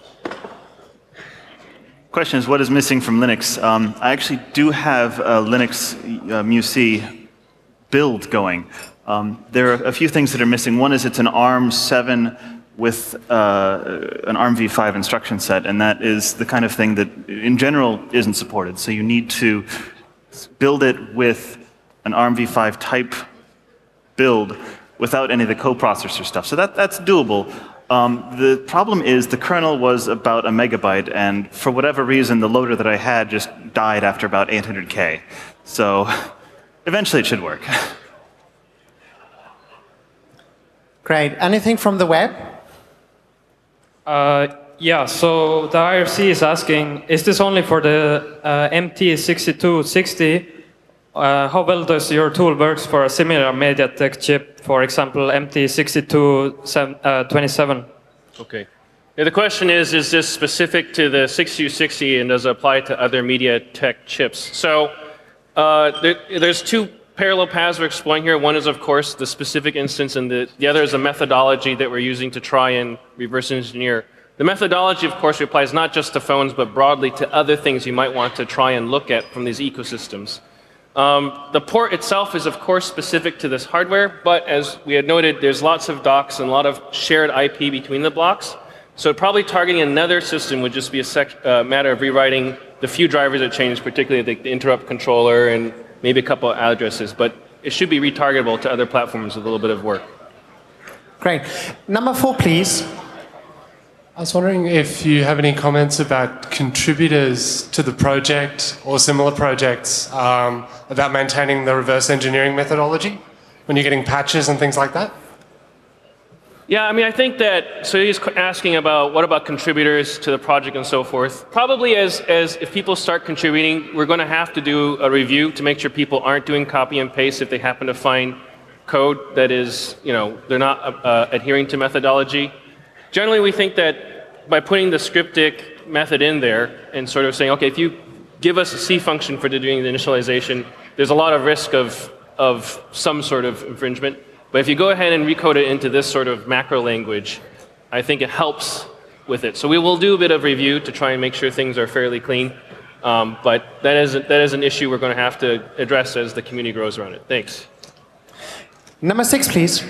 Question is, what is missing from Linux? Um, I actually do have a Linux uh, M U C build going. Um, there are a few things that are missing. One is it's an ARM seven with uh, an ARM v five instruction set, and that is the kind of thing that in general isn't supported. So you need to build it with an ARM v five type build without any of the coprocessor stuff. So that, that's doable. Um, the problem is the kernel was about a megabyte, and for whatever reason, the loader that I had just died after about eight hundred K. So eventually it should work. Great. Anything from the web? Uh, yeah, so the I R C is asking, is this only for the uh, M T sixty-two sixty? Uh, how well does your tool work for a similar MediaTek chip, for example, M T sixty-two twenty-seven? Okay. Yeah, the question is, is this specific to the sixty-two sixty and does it apply to other MediaTek chips? So uh, there, there's two parallel paths we're exploring here. One is, of course, the specific instance, and the, the other is a methodology that we're using to try and reverse engineer. The methodology, of course, applies not just to phones, but broadly to other things you might want to try and look at from these ecosystems. Um, the port itself is, of course, specific to this hardware, but as we had noted, there's lots of docks and a lot of shared I P between the blocks. So probably targeting another system would just be a sec uh, matter of rewriting the few drivers that changed, particularly the, the interrupt controller and maybe a couple of addresses. But it should be retargetable to other platforms with a little bit of work. Great. Number four, please. I was wondering if you have any comments about contributors to the project or similar projects um, about maintaining the reverse engineering methodology when you're getting patches and things like that? Yeah, I mean, I think that, so he's asking about what about contributors to the project and so forth. Probably as, as if people start contributing, we're going to have to do a review to make sure people aren't doing copy and paste if they happen to find code that is, you know, they're not uh, adhering to methodology. Generally, we think that by putting the scriptic method in there and sort of saying, okay, if you give us a C function for doing the initialization, there's a lot of risk of, of some sort of infringement. But if you go ahead and recode it into this sort of macro language, I think it helps with it. So we will do a bit of review to try and make sure things are fairly clean. Um, but that is, that is an issue we're going to have to address as the community grows around it. Thanks. Number six, please.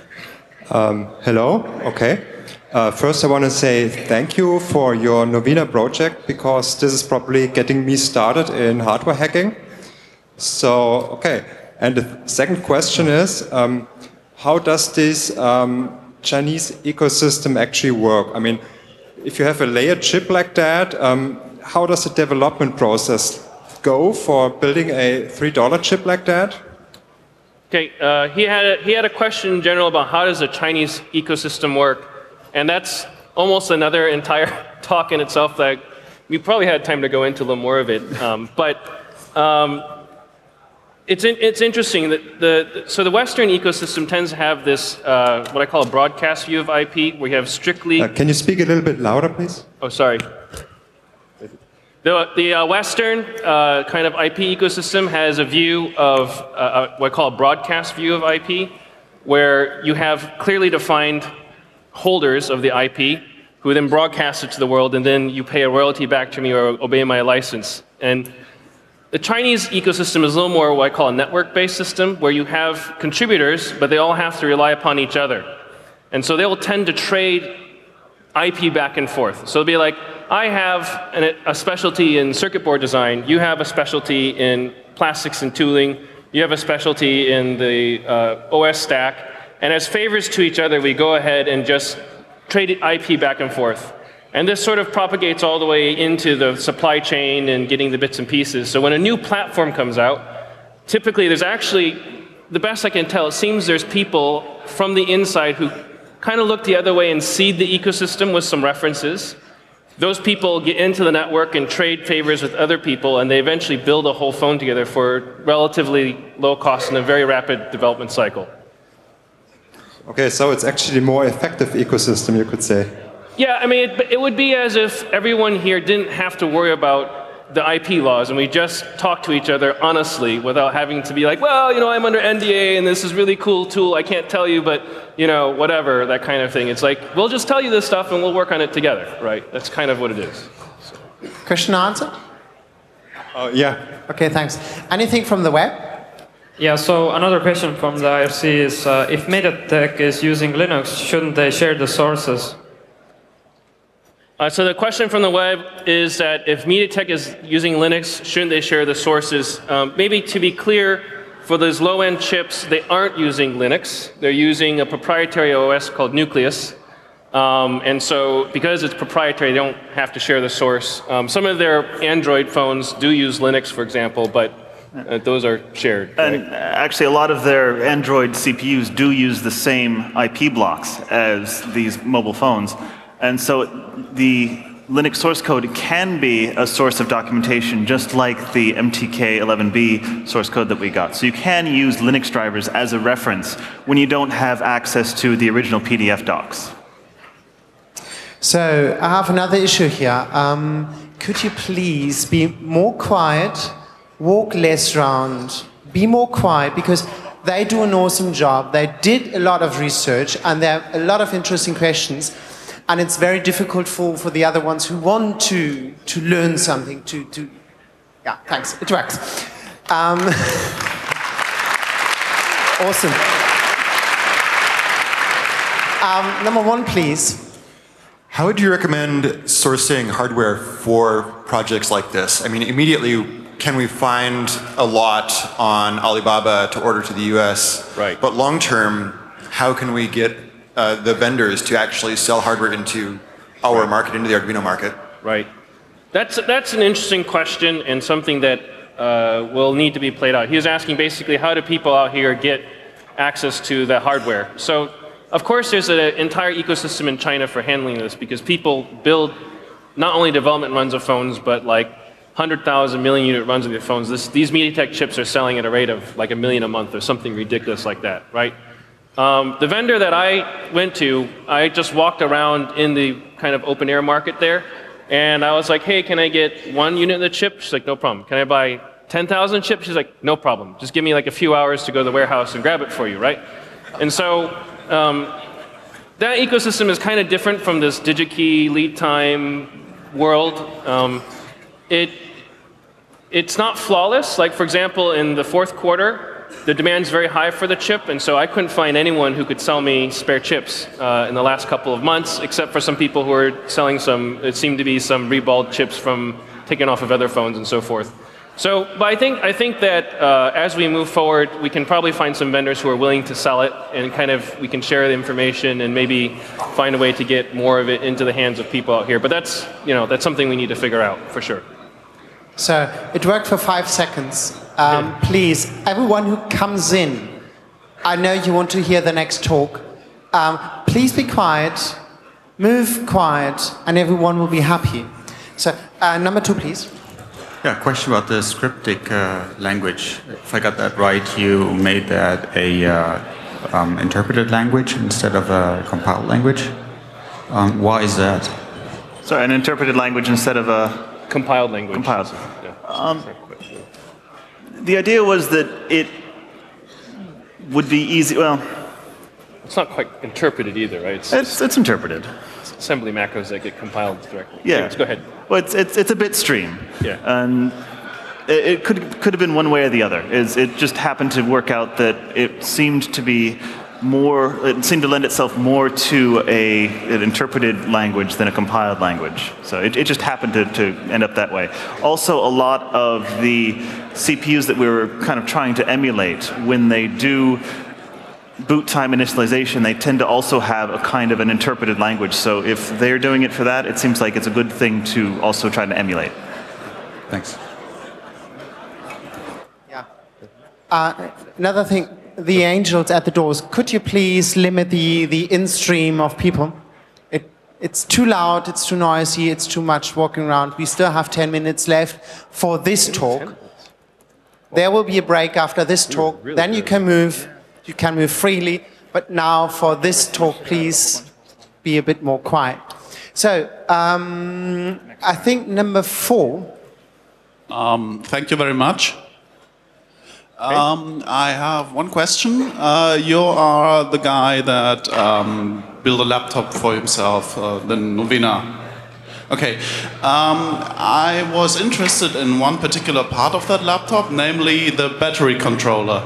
Um, hello. Okay. Uh, first, I want to say thank you for your Novena project, because this is probably getting me started in hardware hacking. So, okay. And the second question is, um, how does this um, Chinese ecosystem actually work? I mean, if you have a layered chip like that, um, how does the development process go for building a three dollar chip like that? Okay, uh, he, had a, he had a question in general about how does the Chinese ecosystem work. And that's almost another entire talk in itself that we probably had time to go into a little more of it. Um, but um, it's, in, it's interesting that the, so the Western ecosystem tends to have this, uh, what I call a broadcast view of I P, where you have strictly... Uh, can you speak a little bit louder, please? Oh, sorry. The, the uh, Western uh, kind of I P ecosystem has a view of uh, what I call a broadcast view of I P, where you have clearly defined holders of the I P who then broadcast it to the world, and then you pay a royalty back to me or obey my license. And the Chinese ecosystem is a little more what I call a network-based system, where you have contributors, but they all have to rely upon each other. And so they will tend to trade I P back and forth. So it'll be like, I have an, a specialty in circuit board design, you have a specialty in plastics and tooling, you have a specialty in the uh, O S stack, and as favors to each other, we go ahead and just trade I P back and forth. And this sort of propagates all the way into the supply chain and getting the bits and pieces. So when a new platform comes out, typically there's actually, the best I can tell, it seems there's people from the inside who kind of look the other way and seed the ecosystem with some references. Those people get into the network and trade favors with other people, and they eventually build a whole phone together for relatively low cost and a very rapid development cycle. Okay, so it's actually a more effective ecosystem, you could say. Yeah, I mean, it, it would be as if everyone here didn't have to worry about the I P laws, and we just talk to each other honestly without having to be like, well, you know, I'm under N D A, and this is a really cool tool, I can't tell you, but, you know, whatever, that kind of thing. It's like, we'll just tell you this stuff, and we'll work on it together, right? That's kind of what it is. So. Question answered? Uh, yeah. Okay, thanks. Anything from the web? Yeah, so another question from the I R C is, uh, if MediaTek is using Linux, shouldn't they share the sources? Uh, so the question from the web is that if MediaTek is using Linux, shouldn't they share the sources? Um, maybe to be clear, for those low-end chips, they aren't using Linux. They're using a proprietary O S called Nucleus. Um, and so because it's proprietary, they don't have to share the source. Um, some of their Android phones do use Linux, for example, but uh, those are shared. Right? And actually, a lot of their Android C P Us do use the same I P blocks as these mobile phones. And so the Linux source code can be a source of documentation, just like the M T K eleven B source code that we got. So you can use Linux drivers as a reference when you don't have access to the original P D F docs. So I have another issue here. Um, could you please be more quiet, walk less around, be more quiet, because they do an awesome job. They did a lot of research, and they have a lot of interesting questions. And it's very difficult for, for the other ones who want to, to learn something, to, to... Yeah, thanks. It works. Um, awesome. Um, number one, please. How would you recommend sourcing hardware for projects like this? I mean, immediately, can we find a lot on Alibaba to order to the U S? Right. But long term, how can we get uh, the vendors to actually sell hardware into our right. market, into the Arduino market? Right. That's, that's an interesting question and something that uh, will need to be played out. He was asking basically, how do people out here get access to the hardware? So, of course, there's an entire ecosystem in China for handling this, because people build not only development runs of phones, but like one hundred thousand million unit runs of their phones. This, these MediaTek chips are selling at a rate of like a million a month or something ridiculous like that, right? Um, the vendor that I went to, I just walked around in the kind of open air market there, and I was like, hey, can I get one unit of the chip? She's like, no problem. Can I buy ten thousand chips? She's like, no problem. Just give me like a few hours to go to the warehouse and grab it for you, right? And so um, that ecosystem is kind of different from this DigiKey lead time world. Um, it, it's not flawless. Like, for example, in the fourth quarter, the demand's very high for the chip, and so I couldn't find anyone who could sell me spare chips uh, in the last couple of months, except for some people who are selling some, it seemed to be some reballed chips from taken off of other phones and so forth. So, but I think, I think that uh, as we move forward, we can probably find some vendors who are willing to sell it, and kind of, we can share the information and maybe find a way to get more of it into the hands of people out here. But that's, you know, that's something we need to figure out, for sure. So, it worked for five seconds. Um, yeah. Please, everyone who comes in, I know you want to hear the next talk. Um, please be quiet, move quiet, and everyone will be happy. So, uh, number two, please. Yeah, question about the scriptic uh, language. If I got that right, you made that a uh, um, interpreted language instead of a compiled language. Um, why is that? Sorry, an interpreted language instead of a compiled language. Compiled. Yeah. Um, the idea was that it would be easy. Well, it's not quite interpreted either, right? It's, it's, it's interpreted. Assembly macros that get compiled directly. Yeah. Anyways, go ahead. Well, it's, it's, it's a bit stream. Yeah. And it, it could, could have been one way or the other. It's, it just happened to work out that it seemed to be more, it seemed to lend itself more to a, an interpreted language than a compiled language. So it, it just happened to, to end up that way. Also, a lot of the C P Us that we were kind of trying to emulate, when they do boot time initialization, they tend to also have a kind of an interpreted language. So if they're doing it for that, it seems like it's a good thing to also try to emulate. Thanks. Yeah. Uh, another thing, the angels at the doors, could you please limit the, the in-stream of people? It, it's too loud, it's too noisy, it's too much walking around. We still have ten minutes left for this talk. There will be a break after this talk. Then you can move. You can move freely, But now for this talk, please be a bit more quiet. So, um, I think number four. Um, thank you very much. Um, I have one question. Uh, you are the guy that um, built a laptop for himself, uh, the Novena. Okay. Um, I was interested in one particular part of that laptop, namely the battery controller.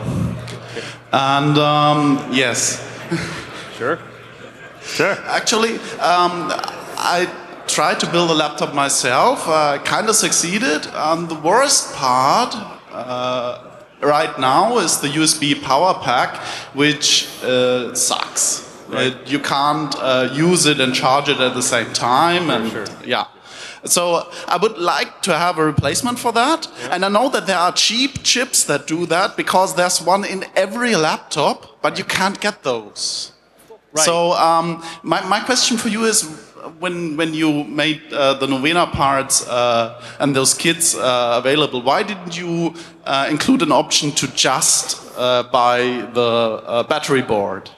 And um, yes. Sure. Sure. Actually, um, I tried to build a laptop myself. I uh, kind of succeeded. And the worst part uh, right now is the U S B power pack, which uh, sucks. Right. It, you can't uh, use it and charge it at the same time. And sure. Yeah. So I would like to have a replacement for that. Yeah. And I know that there are cheap chips that do that because there's one in every laptop, but you can't get those. Right. So um, my, my question for you is, when when you made uh, the Novena parts uh, and those kits uh, available, why didn't you uh, include an option to just uh, buy the uh, battery board?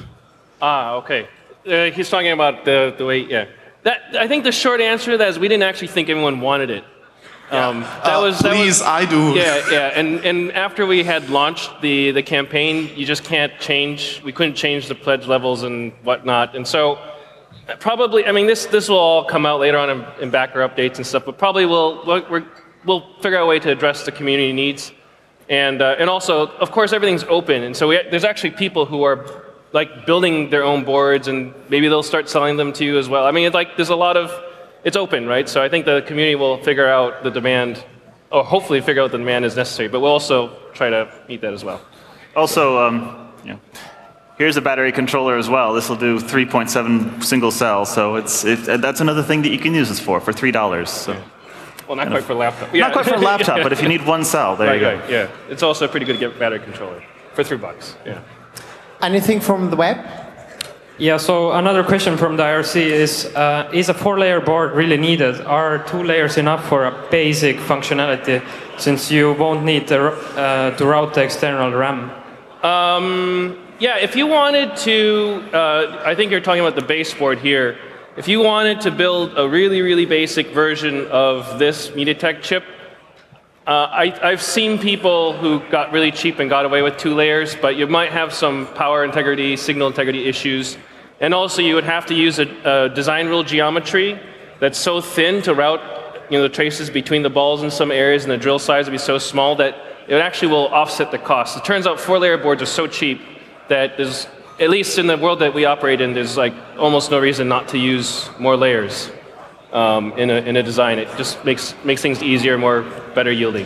Ah, okay. Uh, he's talking about the, the way, yeah. That, I think the short answer to that is we didn't actually think everyone wanted it. Um, that uh, was, that please, was, I do. Yeah, yeah. And, and after we had launched the, the campaign, you just can't change, we couldn't change the pledge levels and whatnot. And so probably, I mean, this, this will all come out later on in, in backer updates and stuff, but probably we'll, we're, we'll figure out a way to address the community needs. And, uh, and also, of course, everything's open. And so we, there's actually people who are like building their own boards, and maybe they'll start selling them to you as well. I mean, it's like there's a lot of, it's open, right? So I think the community will figure out the demand, or hopefully figure out the demand is necessary, but we'll also try to meet that as well. Also, um, you know, here's a battery controller as well. This will do three point seven single cell, so it's, it, that's another thing that you can use this for, for three dollars. So. Well, not quite for a laptop. Yeah. Not quite for a laptop, but if you need one cell, there right, you go. Right, yeah. It's also a pretty good battery controller for three bucks, yeah. Anything from the web? Yeah, so another question from the I R C is, uh, is a four-layer board really needed? Are two layers enough for a basic functionality, since you won't need the, uh, to route the external RAM? Um, yeah, if you wanted to, uh, I think you're talking about the base board here. If you wanted to build a really, really basic version of this MediaTek chip, Uh, I, I've seen people who got really cheap and got away with two layers, but you might have some power integrity, signal integrity issues. And also you would have to use a, a design rule geometry that's so thin to route you know, the traces between the balls in some areas, and the drill size would be so small that it actually will offset the cost. It turns out four-layer boards are so cheap that there's, at least in the world that we operate in, there's like almost no reason not to use more layers. Um, in, a, in a design. It just makes, makes things easier, more better yielding.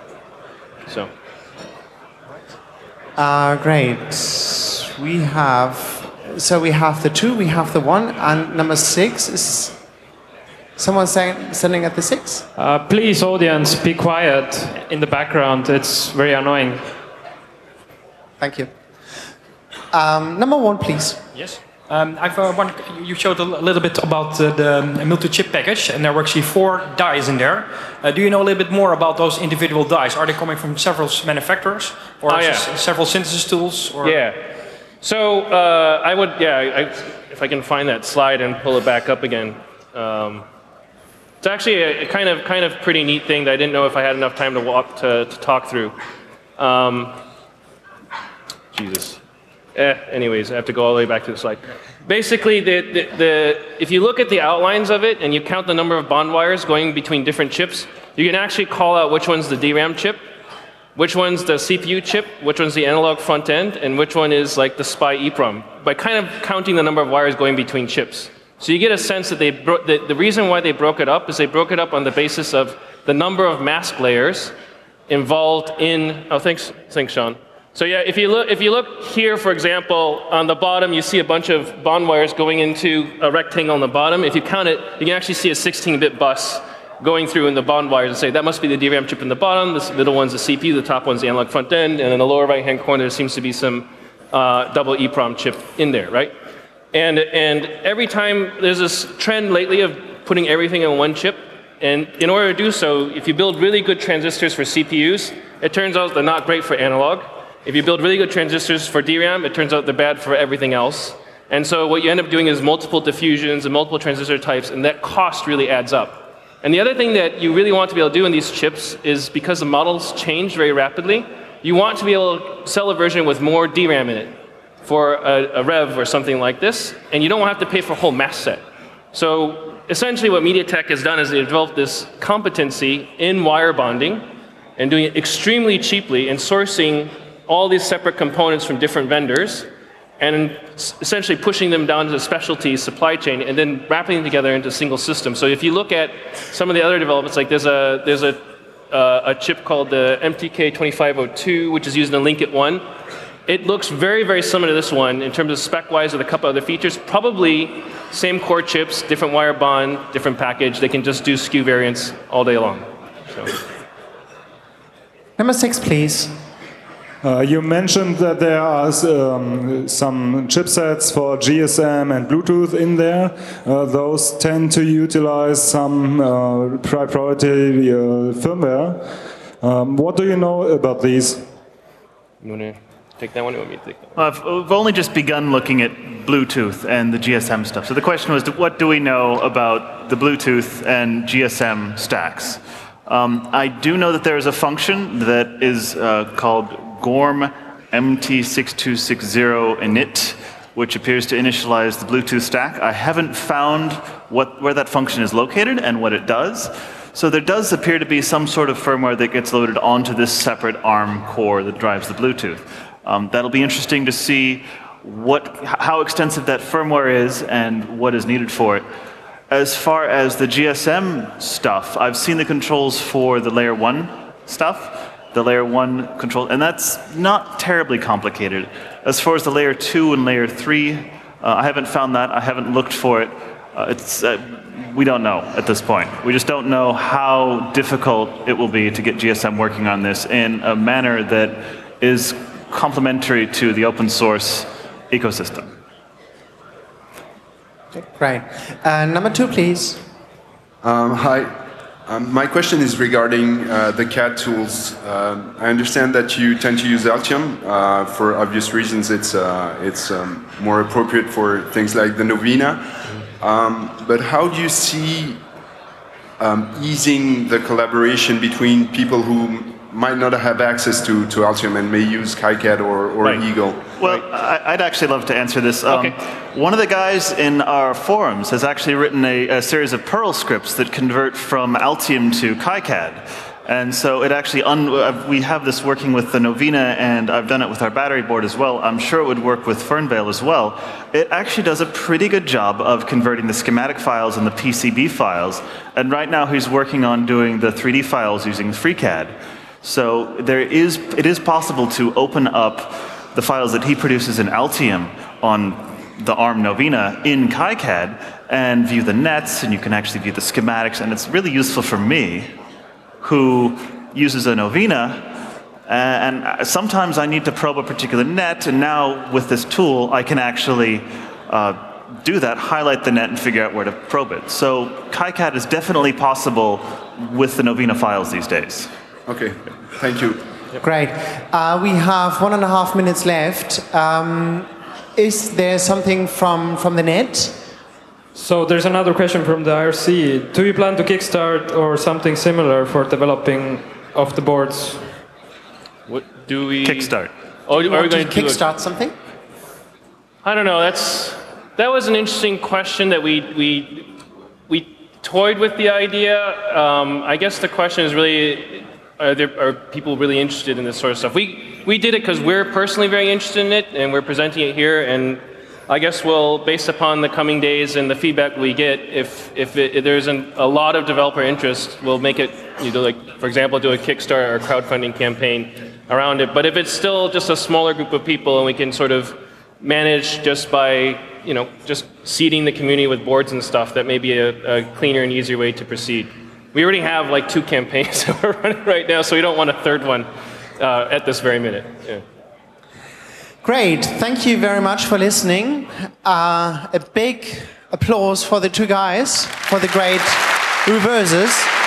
So. Uh, great. We have, so we have the two, we have the one, and number six is someone saying, standing at the six? Uh, please, audience, be quiet in the background. It's very annoying. Thank you. Um, number one, please. Yes. Um, I've uh, one, you showed a little bit about uh, the multi-chip package, and there were actually four dies in there. Uh, do you know a little bit more about those individual dies? Are they coming from several manufacturers, or oh, yeah. several synthesis tools? Or? Yeah. So uh, I would, yeah, I, if I can find that slide and pull it back up again. Um, it's actually a, a kind of, kind of pretty neat thing that I didn't know if I had enough time to walk to, to talk through. Um, Jesus. Eh, anyways, I have to go all the way back to the slide. Basically, the, the, the, if you look at the outlines of it and you count the number of bond wires going between different chips, you can actually call out which one's the D RAM chip, which one's the C P U chip, which one's the analog front end, and which one is like the SPI EEPROM, by kind of counting the number of wires going between chips. So you get a sense that they bro the, the reason why they broke it up is they broke it up on the basis of the number of mask layers involved in, oh, thanks, thanks, Sean. So yeah, if you look, if you look here, for example, on the bottom, you see a bunch of bond wires going into a rectangle on the bottom. If you count it, you can actually see a sixteen bit bus going through in the bond wires and say, that must be the D RAM chip in the bottom, the middle one's the C P U, the top one's the analog front end, and in the lower right-hand corner, there seems to be some uh, double EEPROM chip in there, right? And, and every time, there's this trend lately of putting everything in one chip, and in order to do so, if you build really good transistors for C P Us, it turns out they're not great for analog. If you build really good transistors for D RAM, it turns out they're bad for everything else. And so what you end up doing is multiple diffusions and multiple transistor types, and that cost really adds up. And the other thing that you really want to be able to do in these chips is, because the models change very rapidly, you want to be able to sell a version with more D RAM in it for a, a rev or something like this, and you don't have to pay for a whole mask set. So essentially what MediaTek has done is they've developed this competency in wire bonding and doing it extremely cheaply and sourcing all these separate components from different vendors and essentially pushing them down to the specialty supply chain and then wrapping them together into a single system. So if you look at some of the other developments, like there's a, there's a, uh, a chip called the M T K twenty-five oh two, which is used in the Linkit one. It looks very, very similar to this one in terms of spec-wise with a couple other features. Probably same core chips, different wire bond, different package. They can just do S K U variants all day long. So. Number six, please. Uh, you mentioned that there are um, some chipsets for G S M and Bluetooth in there. Uh, those tend to utilize some uh, proprietary uh, firmware. Um, what do you know about these? You want to take that one, or you want me to take that one? Well, I've, we've only just begun looking at Bluetooth and the G S M stuff. So the question was, what do we know about the Bluetooth and G S M stacks? Um, I do know that there is a function that is uh, called GORM M T six two six zero init, which appears to initialize the Bluetooth stack. I haven't found what, where that function is located and what it does. So there does appear to be some sort of firmware that gets loaded onto this separate ARM core that drives the Bluetooth. Um, that'll be interesting to see what, how extensive that firmware is and what is needed for it. As far as the G S M stuff, I've seen the controls for the layer one stuff, the layer one control, and that's not terribly complicated. As far as the layer two and layer three, uh, I haven't found that. I haven't looked for it. Uh, it's, uh, we don't know at this point. We just don't know how difficult it will be to get G S M working on this in a manner that is complementary to the open source ecosystem. Great. Uh, number two, please. Um, hi. Um, my question is regarding uh, the C A D tools. Um, I understand that you tend to use Altium. Uh, for obvious reasons, it's, uh, it's um, more appropriate for things like the Novina. Um, but how do you see um, easing the collaboration between people who might not have access to, to Altium and may use KiCad or, or right. Eagle? Well, right. I'd actually love to answer this. Um, okay. One of the guys in our forums has actually written a, a series of Perl scripts that convert from Altium to KiCad. And so it actually, un we have this working with the Novina, and I've done it with our battery board as well. I'm sure it would work with Fernvale as well. It actually does a pretty good job of converting the schematic files and the P C B files. And right now he's working on doing the three D files using FreeCAD. So there is, it is possible to open up the files that he produces in Altium on the ARM Novina in KiCad and view the nets, and you can actually view the schematics, and it's really useful for me, who uses a Novina, and sometimes I need to probe a particular net, and now with this tool I can actually uh, do that, highlight the net, and figure out where to probe it. So KiCad is definitely possible with the Novina files these days. Okay, thank you. Great. Uh, we have one and a half minutes left. Um, is there something from, from the net? So there's another question from the I R C. Do you plan to kickstart or something similar for developing of the boards? What do we... Kickstart. Oh, you are want we going to to kickstart a... something? I don't know. That's that was an interesting question that we we we toyed with the idea. Um, I guess the question is really, are there are people really interested in this sort of stuff? We we did it because we're personally very interested in it, and we're presenting it here. And I guess we'll, based upon the coming days and the feedback we get, if if, it, if there's an, a lot of developer interest, we'll make it, you know, like for example, do a Kickstarter or crowdfunding campaign around it. But if it's still just a smaller group of people, and we can sort of manage just by, you know, just seeding the community with boards and stuff, that may be a, a cleaner and easier way to proceed. We already have like two campaigns that we're running right now, so we don't want a third one uh, at this very minute. Yeah. Great. Thank you very much for listening. Uh, a big applause for the two guys for the great reverses.